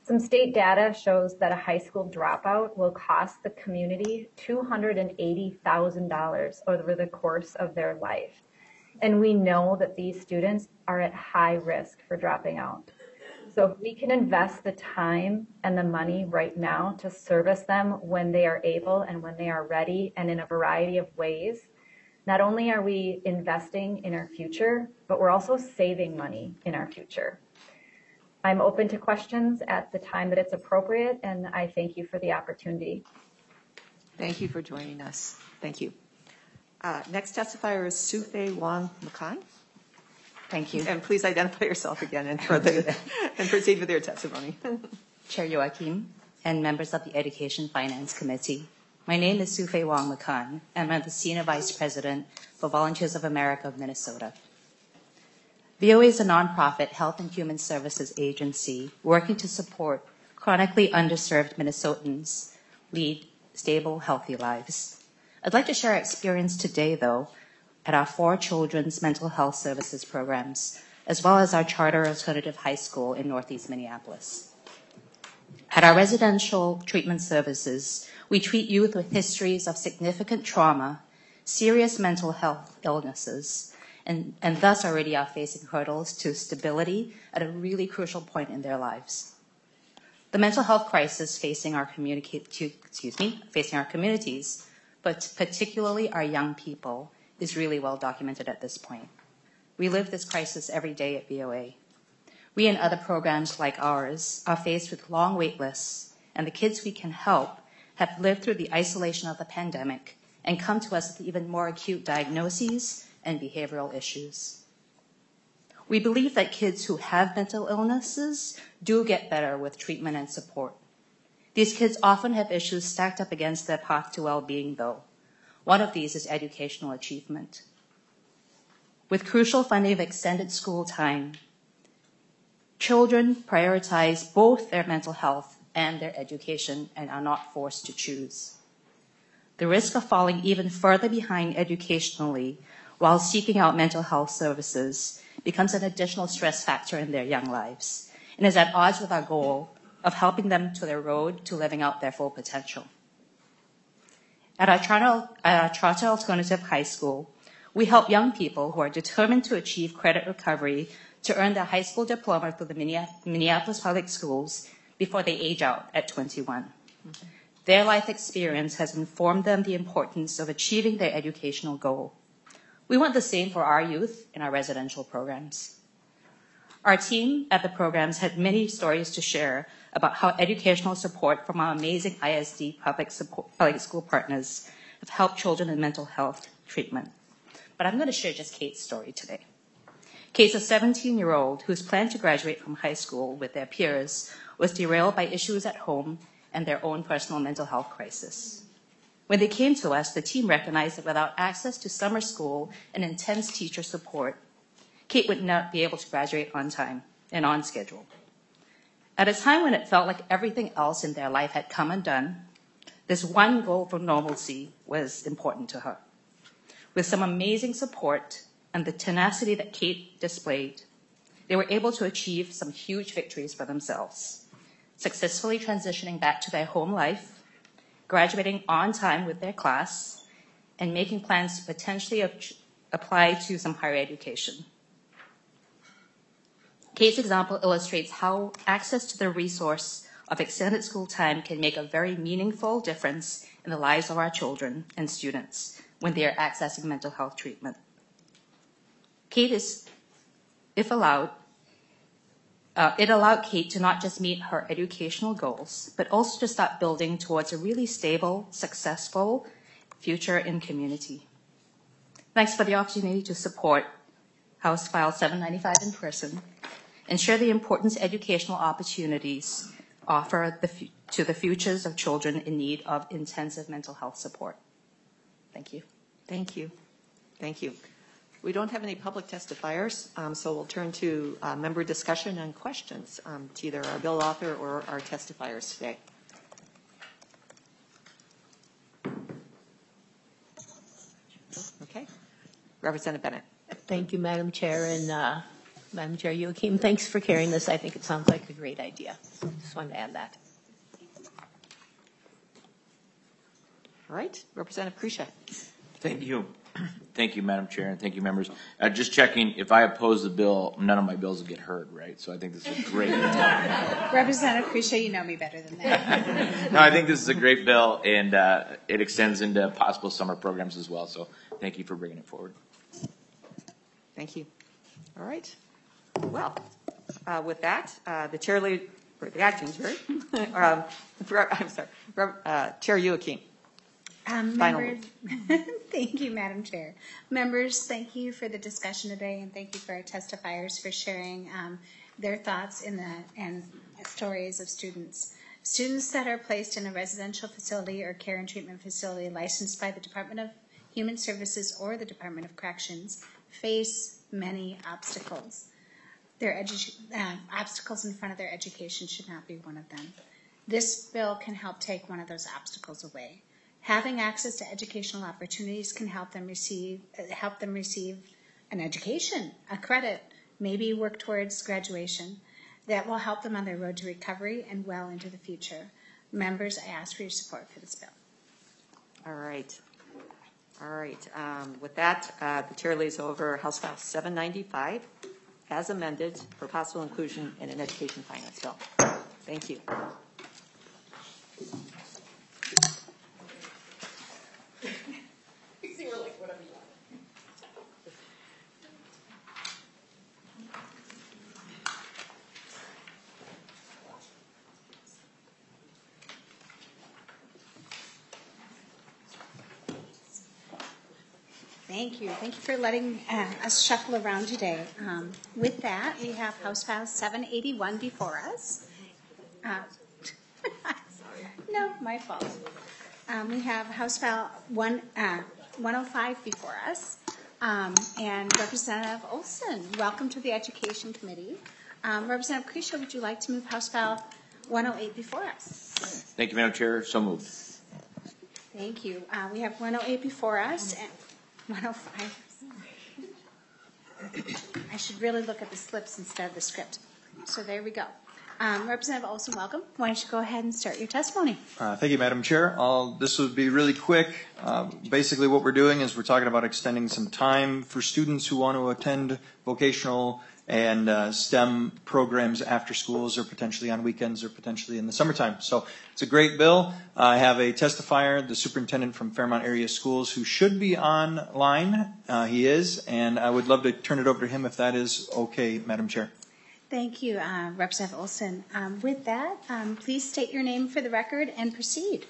Some state data shows that a high school dropout will cost the community $280,000 over the course of their life. And we know that these students are at high risk for dropping out. So if we can invest the time and the money right now to service them when they are able and when they are ready and in a variety of ways, not only are we investing in our future, but we're also saving money in our future. I'm open to questions at the time that it's appropriate, and I thank you for the opportunity. Thank you for joining us. Thank you. Next testifier is Sufei Wong McCann. Thank you. And please identify yourself again and proceed with your testimony. Chair Joachim and members of the Education Finance Committee. My name is Sufei Wong McCann, and I'm the Senior Vice President for Volunteers of America of Minnesota. VOA is a nonprofit health and human services agency working to support chronically underserved Minnesotans lead stable, healthy lives. I'd like to share our experience today, though, at our 4 children's mental health services programs, as well as our charter alternative high school in Northeast Minneapolis. At our residential treatment services, we treat youth with histories of significant trauma, serious mental health illnesses, and thus already are facing hurdles to stability at a really crucial point in their lives. The mental health crisis facing our communities, but particularly our young people, is really well documented at this point. We live this crisis every day at VOA. We and other programs like ours are faced with long wait lists, and the kids we can help have lived through the isolation of the pandemic and come to us with even more acute diagnoses and behavioral issues. We believe that kids who have mental illnesses do get better with treatment and support. These kids often have issues stacked up against their path to well-being, though. One of these is educational achievement. With crucial funding of extended school time, children prioritize both their mental health and their education and are not forced to choose. The risk of falling even further behind educationally while seeking out mental health services becomes an additional stress factor in their young lives and is at odds with our goal of helping them to their road to living out their full potential. At our charter alternative high school, we help young people who are determined to achieve credit recovery to earn their high school diploma through the Minneapolis Public Schools before they age out at 21. Mm-hmm. Their life experience has informed them the importance of achieving their educational goal. We want the same for our youth in our residential programs. Our team at the programs had many stories to share about how educational support from our amazing ISD public school partners have helped children in mental health treatment. But I'm going to share just Kate's story today. Kate's a 17-year-old whose plan to graduate from high school with their peers was derailed by issues at home and their own personal mental health crisis. When they came to us, the team recognized that without access to summer school and intense teacher support, Kate would not be able to graduate on time and on schedule. At a time when it felt like everything else in their life had come undone, this one goal for normalcy was important to her. With some amazing support and the tenacity that Kate displayed, they were able to achieve some huge victories for themselves, successfully transitioning back to their home life, graduating on time with their class, and making plans to potentially apply to some higher education. Kate's example illustrates how access to the resource of extended school time can make a very meaningful difference in the lives of our children and students when they are accessing mental health treatment. Kate it allowed Kate to not just meet her educational goals, but also to start building towards a really stable, successful future in community. Thanks for the opportunity to support House File 795 in person and share the importance educational opportunities offer to the futures of children in need of intensive mental health support. Thank you. Thank you. Thank you. We don't have any public testifiers, so we'll turn to member discussion and questions to either our bill author or our testifiers today. Okay. Representative Bennett. Thank you, Madam Chair, and Madam Chair Joachim, thanks for carrying this. I think it sounds like a great idea. Just wanted to add that. All right, Representative Krisha. Thank you. Thank you, Madam Chair, and thank you, members. Just checking, if I oppose the bill, none of my bills will get heard, right? So I think this is a great bill. Representative Krisha, you know me better than that. No, I think this is a great bill, and it extends into possible summer programs as well. So thank you for bringing it forward. Thank you. All right. Well, with that, the chair, or the acting chair, I'm sorry, Chair Youakim. Members, thank you, Madam Chair. Members, thank you for the discussion today, and thank you for our testifiers for sharing their thoughts and stories of students. Students that are placed in a residential facility or care and treatment facility licensed by the Department of Human Services or the Department of Corrections face many obstacles. Their obstacles in front of their education should not be one of them. This bill can help take one of those obstacles away. Having access to educational opportunities can help them receive an education, a credit, maybe work towards graduation that will help them on their road to recovery and well into the future. Members, I ask for your support for this bill. All right. All right. With that, the chair lays over House File 795 as amended for possible inclusion in an education finance bill. Thank you. Thank you. Thank you for letting us shuffle around today. With that, we have House File 781 before us. No, my fault. We have House File 105 before us. And Representative Olson, welcome to the Education Committee. Representative Krisha, would you like to move House File 108 before us? Thank you, Madam Chair. So moved. Thank you. We have 108 before us and 105. I should really look at the slips instead of the script. So there we go. Representative Olson, welcome. Why don't you go ahead and start your testimony? Thank you, Madam Chair. This would be really quick. Basically what we're doing is we're talking about extending some time for students who want to attend vocational and STEM programs after schools or potentially on weekends or potentially in the summertime. So it's a great bill. I have a testifier, the superintendent from Fairmont Area Schools, who should be online. He is, and I would love to turn it over to him if that is okay, Madam Chair. Thank you, Representative Olson. With that, please state your name for the record and proceed.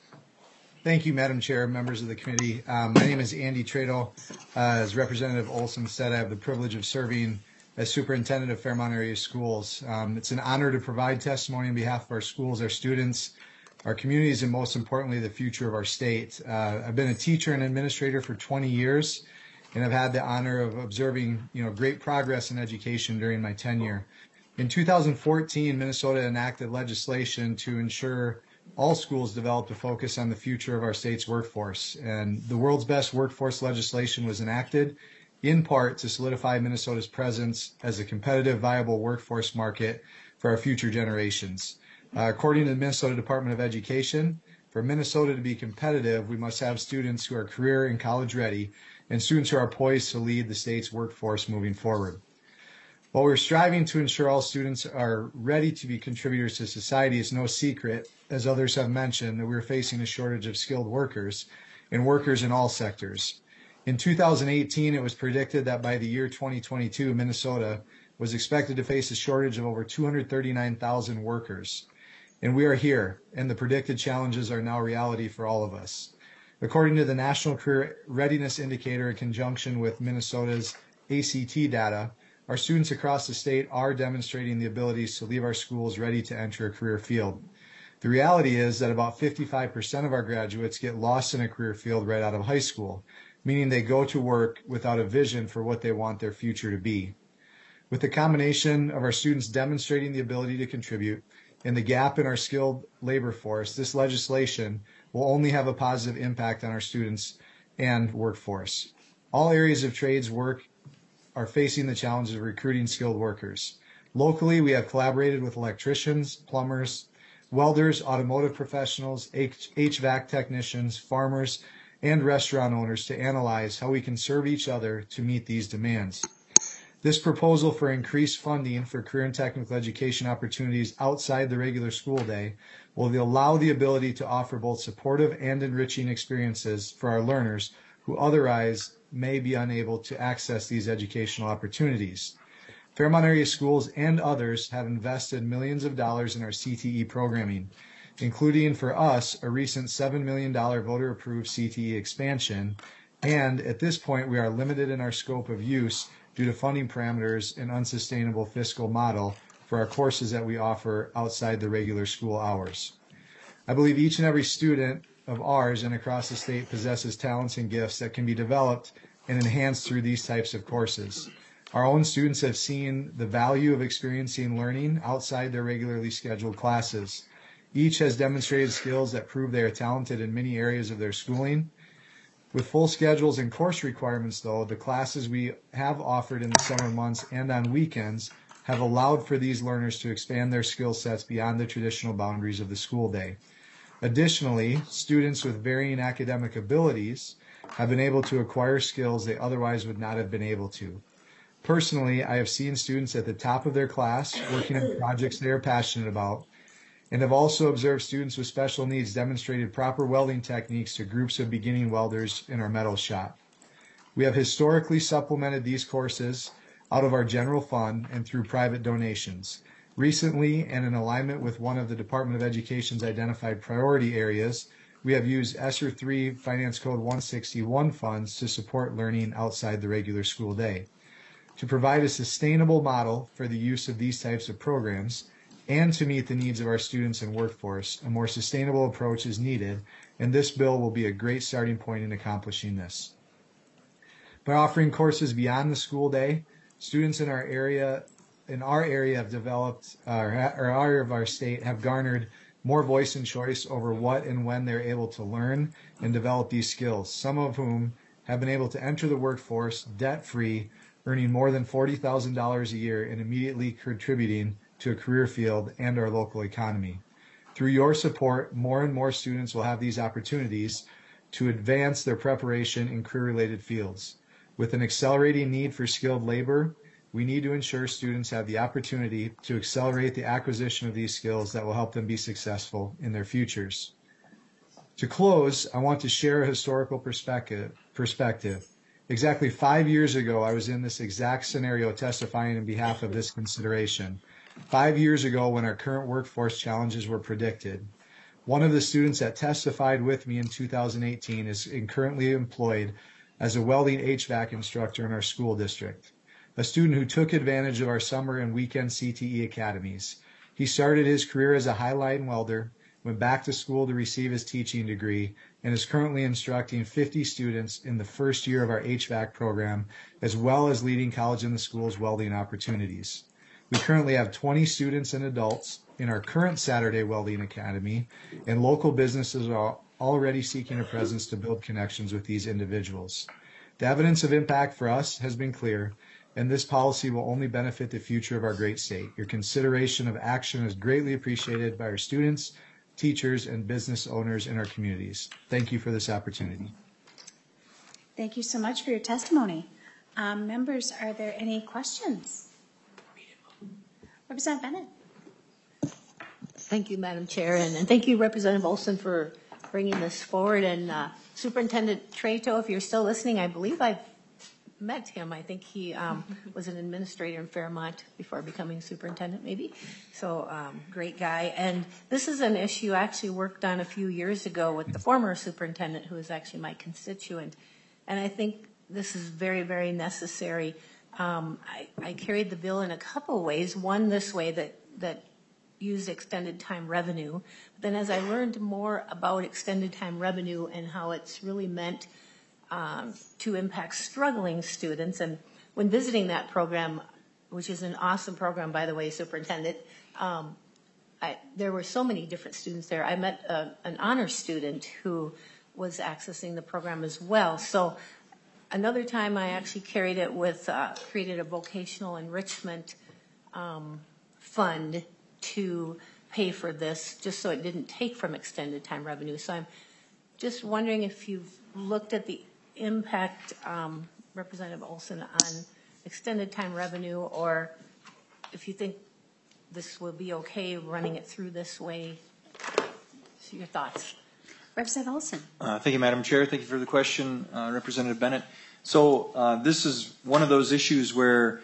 Thank you, Madam Chair, members of the committee. My name is Andy Tradle. As Representative Olson said, I have the privilege of serving as superintendent of Fairmont Area Schools. It's an honor to provide testimony on behalf of our schools, our students, our communities, and most importantly, the future of our state. I've been a teacher and administrator for 20 years, and I've had the honor of observing, great progress in education during my tenure. In 2014, Minnesota enacted legislation to ensure all schools developed a focus on the future of our state's workforce. And the world's best workforce legislation was enacted in part to solidify Minnesota's presence as a competitive, viable workforce market for our future generations. According to the Minnesota Department of Education, for Minnesota to be competitive, we must have students who are career and college ready and students who are poised to lead the state's workforce moving forward. While we're striving to ensure all students are ready to be contributors to society, it's no secret, as others have mentioned, that we're facing a shortage of skilled workers and workers in all sectors. In 2018, it was predicted that by the year 2022, Minnesota was expected to face a shortage of over 239,000 workers. And we are here, and the predicted challenges are now reality for all of us. According to the National Career Readiness Indicator in conjunction with Minnesota's ACT data, our students across the state are demonstrating the abilities to leave our schools ready to enter a career field. The reality is that about 55% of our graduates get lost in a career field right out of high school, meaning they go to work without a vision for what they want their future to be. With the combination of our students demonstrating the ability to contribute and the gap in our skilled labor force, this legislation will only have a positive impact on our students and workforce. All areas of trades work are facing the challenge of recruiting skilled workers. Locally, we have collaborated with electricians, plumbers, welders, automotive professionals, HVAC technicians, farmers, and restaurant owners to analyze how we can serve each other to meet these demands. This proposal for increased funding for career and technical education opportunities outside the regular school day will allow the ability to offer both supportive and enriching experiences for our learners who otherwise may be unable to access these educational opportunities. Fairmont area schools and others have invested millions of dollars in our CTE programming, including for us a recent $7 million voter-approved CTE expansion, and at this point we are limited in our scope of use due to funding parameters and unsustainable fiscal model for our courses that we offer outside the regular school hours. I believe each and every student of ours and across the state possesses talents and gifts that can be developed and enhanced through these types of courses. Our own students have seen the value of experiencing learning outside their regularly scheduled classes. Each has demonstrated skills that prove they are talented in many areas of their schooling. With full schedules and course requirements, though, the classes we have offered in the summer months and on weekends have allowed for these learners to expand their skill sets beyond the traditional boundaries of the school day. Additionally, students with varying academic abilities have been able to acquire skills they otherwise would not have been able to. Personally, I have seen students at the top of their class working on projects they are passionate about, and have also observed students with special needs demonstrated proper welding techniques to groups of beginning welders in our metal shop. We have historically supplemented these courses out of our general fund and through private donations. Recently, and in alignment with one of the Department of Education's identified priority areas, we have used ESSER 3 Finance Code 161 funds to support learning outside the regular school day. To provide a sustainable model for the use of these types of programs and to meet the needs of our students and workforce, a more sustainable approach is needed, and this bill will be a great starting point in accomplishing this. By offering courses beyond the school day, students in our area have developed, or area of our state have garnered more voice and choice over what and when they're able to learn and develop these skills, some of whom have been able to enter the workforce debt-free, earning more than $40,000 a year and immediately contributing to a career field and our local economy. Through your support, more and more students will have these opportunities to advance their preparation in career-related fields. With an accelerating need for skilled labor, we need to ensure students have the opportunity to accelerate the acquisition of these skills that will help them be successful in their futures. To close, I want to share a historical perspective. Exactly 5 years ago, I was in this exact scenario testifying in behalf of this consideration. 5 years ago, when our current workforce challenges were predicted. One of the students that testified with me in 2018 is currently employed as a welding HVAC instructor in our school district, a student who took advantage of our summer and weekend CTE academies. He started his career as a high-line welder, went back to school to receive his teaching degree, and is currently instructing 50 students in the first year of our HVAC program, as well as leading College in the Schools welding opportunities. We currently have 20 students and adults in our current Saturday Welding Academy, and local businesses are already seeking a presence to build connections with these individuals. The evidence of impact for us has been clear, and this policy will only benefit the future of our great state. Your consideration of action is greatly appreciated by our students, teachers, and business owners in our communities. Thank you for this opportunity. Thank you so much for your testimony. Members, are there any questions? Representative Bennett. Thank you, Madam Chair, and thank you, Representative Olson, for bringing this forward. And Superintendent Treto, if you're still listening, I believe I've met him. I think he was an administrator in Fairmont before becoming superintendent, maybe. So great guy. And this is an issue I actually worked on a few years ago with the former superintendent, who is actually my constituent. And I think this is very, very necessary. I carried the bill in a couple ways. One, this way that used extended time revenue. But then as I learned more about extended time revenue and how it's really meant to impact struggling students, and when visiting that program, which is an awesome program, by the way, Superintendent, there were so many different students there. I met an honor student who was accessing the program as well. So another time I actually carried it with, created a vocational enrichment fund to pay for this, just so it didn't take from extended time revenue. So I'm just wondering if you've looked at the impact, Representative Olson, on extended time revenue, or if you think this will be okay running it through this way. So your thoughts. Representative Olson. Thank you, Madam Chair. Thank you for the question, Representative Bennett. So this is one of those issues where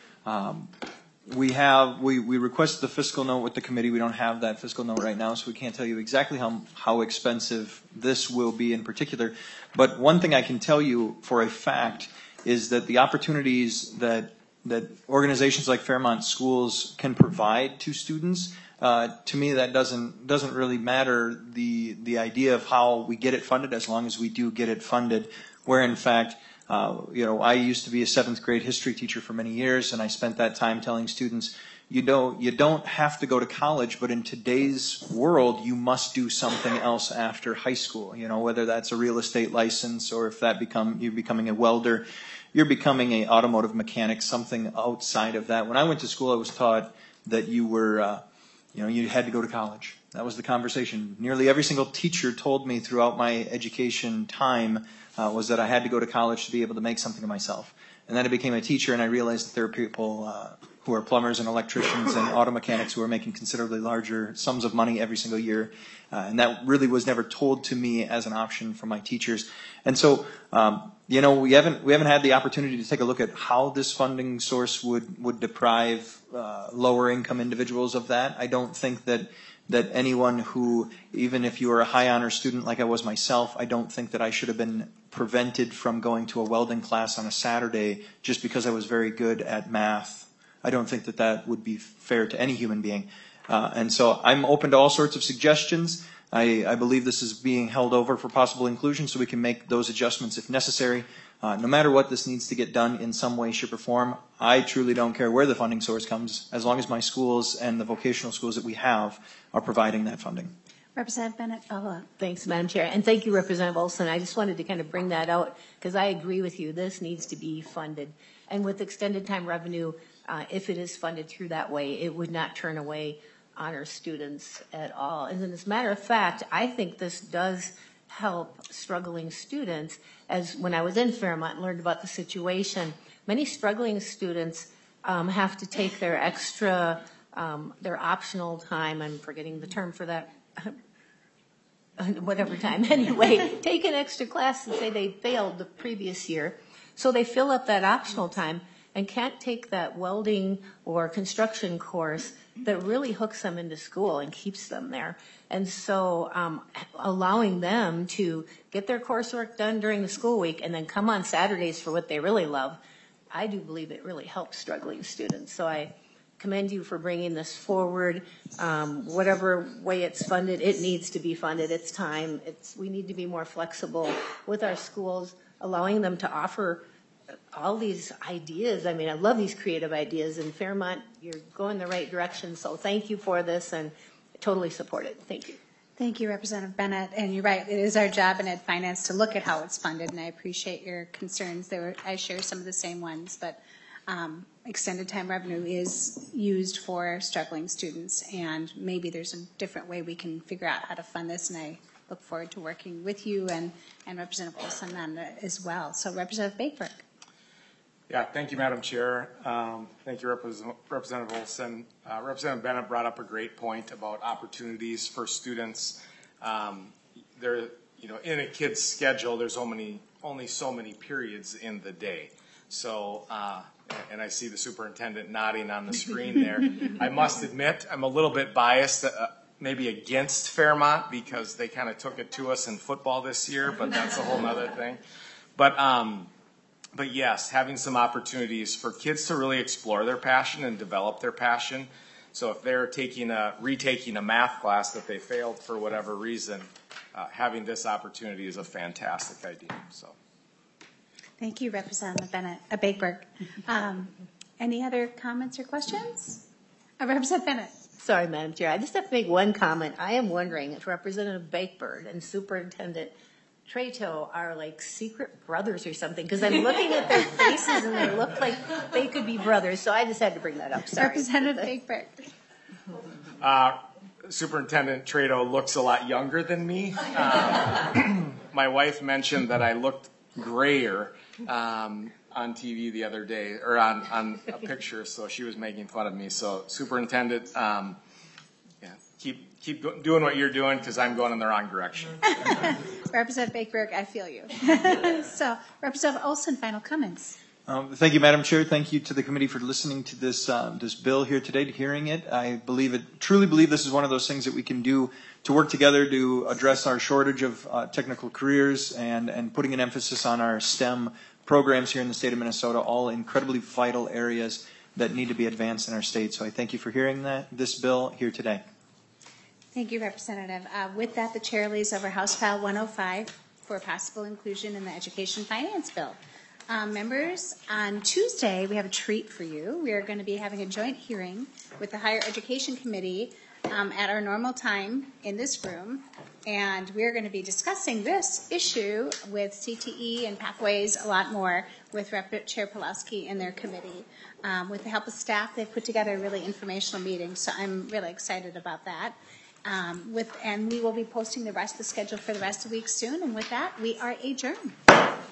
we requested the fiscal note with the committee. We don't have that fiscal note right now, so we can't tell you exactly how expensive this will be in particular. But one thing I can tell you for a fact is that the opportunities that organizations like Fairmont Schools can provide to students, to me that doesn't really matter the idea of how we get it funded, as long as we do get it funded. Where in fact, I used to be a 7th grade history teacher for many years, and I spent that time telling students, you don't have to go to college, but in today's world, you must do something else after high school. Whether that's a real estate license, or if you're becoming a welder, you're becoming an automotive mechanic, something outside of that. When I went to school, I was taught that you were, you had to go to college. That was the conversation. Nearly every single teacher told me throughout my education time was that I had to go to college to be able to make something of myself. And then I became a teacher, and I realized that there are people who are plumbers and electricians and auto mechanics who are making considerably larger sums of money every single year. And that really was never told to me as an option from my teachers. And so, we haven't had the opportunity to take a look at how this funding source would deprive lower income individuals of that. I don't think that anyone who, even if you were a high honor student like I was myself, I don't think that I should have been prevented from going to a welding class on a Saturday just because I was very good at math. I don't think that would be fair to any human being. And so I'm open to all sorts of suggestions. I believe this is being held over for possible inclusion, so we can make those adjustments if necessary. No matter what, this needs to get done in some way, shape, or form. I truly don't care where the funding source comes, as long as my schools and the vocational schools that we have are providing that funding. Representative Bennett, follow-up. Thanks, Madam Chair. And thank you, Representative Olson. I just wanted to kind of bring that out because I agree with you. This needs to be funded. And with extended time revenue, if it is funded through that way, it would not turn away honor students at all. And as a matter of fact, I think this does help struggling students. As when I was in Fairmont and learned about the situation, many struggling students have to take their extra, their optional time, I'm forgetting the term for that, whatever time anyway, take an extra class and say they failed the previous year. So they fill up that optional time and can't take that welding or construction course that really hooks them into school and keeps them there. And so allowing them to get their coursework done during the school week and then come on Saturdays for what they really love, I do believe it really helps struggling students. So I commend you for bringing this forward. Whatever way it's funded, it needs to be funded. It's time. We need to be more flexible with our schools, allowing them to offer all these ideas. I mean, I love these creative ideas. In Fairmont, you're going the right direction. So thank you for this, and I totally support it. Thank you. Thank you, Representative Bennett. And you're right, it is our job in Ed Finance to look at how it's funded, and I appreciate your concerns. I share some of the same ones, but extended time revenue is used for struggling students, and maybe there's a different way we can figure out how to fund this, and I look forward to working with you and Representative Olson on that as well. So Representative Bakeberg. Yeah, thank you, Madam Chair. Thank you, Representative Olson. Representative Bennett brought up a great point about opportunities for students. In a kid's schedule, there's only so many periods in the day. So, and I see the superintendent nodding on the screen there. I must admit, I'm a little bit biased, maybe against Fairmont, because they kind of took it to us in football this year, but that's a whole other thing. But yes, having some opportunities for kids to really explore their passion and develop their passion. So if they're retaking a math class that they failed for whatever reason, having this opportunity is a fantastic idea. So, thank you, Representative Bennett, Bakeberg. Any other comments or questions? Representative Bennett. Sorry, Madam Chair. I just have to make one comment. I am wondering if Representative Bakeberg and Superintendent Trato are like secret brothers or something, because I'm looking at their faces and they look like they could be brothers, so I just had to bring that up, sorry. Representative Bigberg. Superintendent Trato looks a lot younger than me. My wife mentioned that I looked grayer on TV the other day, or on a picture, so she was making fun of me. So Superintendent, keep doing what you're doing, because I'm going in the wrong direction. Representative Bigberg, I feel you. So Representative Olson, final comments. Thank you, Madam Chair. Thank you to the committee for listening to this bill here today, to hearing it. I truly believe this is one of those things that we can do to work together to address our shortage of technical careers and putting an emphasis on our STEM programs here in the state of Minnesota, all incredibly vital areas that need to be advanced in our state. So I thank you for hearing this bill here today. Thank you, Representative. With that, the chair lays over House File 105 for possible inclusion in the Education Finance Bill. Members, on Tuesday, we have a treat for you. We are going to be having a joint hearing with the Higher Education Committee at our normal time in this room, and we're going to be discussing this issue with CTE and Pathways a lot more with Rep. Chair Pulaski and their committee. With the help of staff, they've put together a really informational meeting, so I'm really excited about that. And we will be posting the rest of the schedule for the rest of the week soon, and with that, we are adjourned.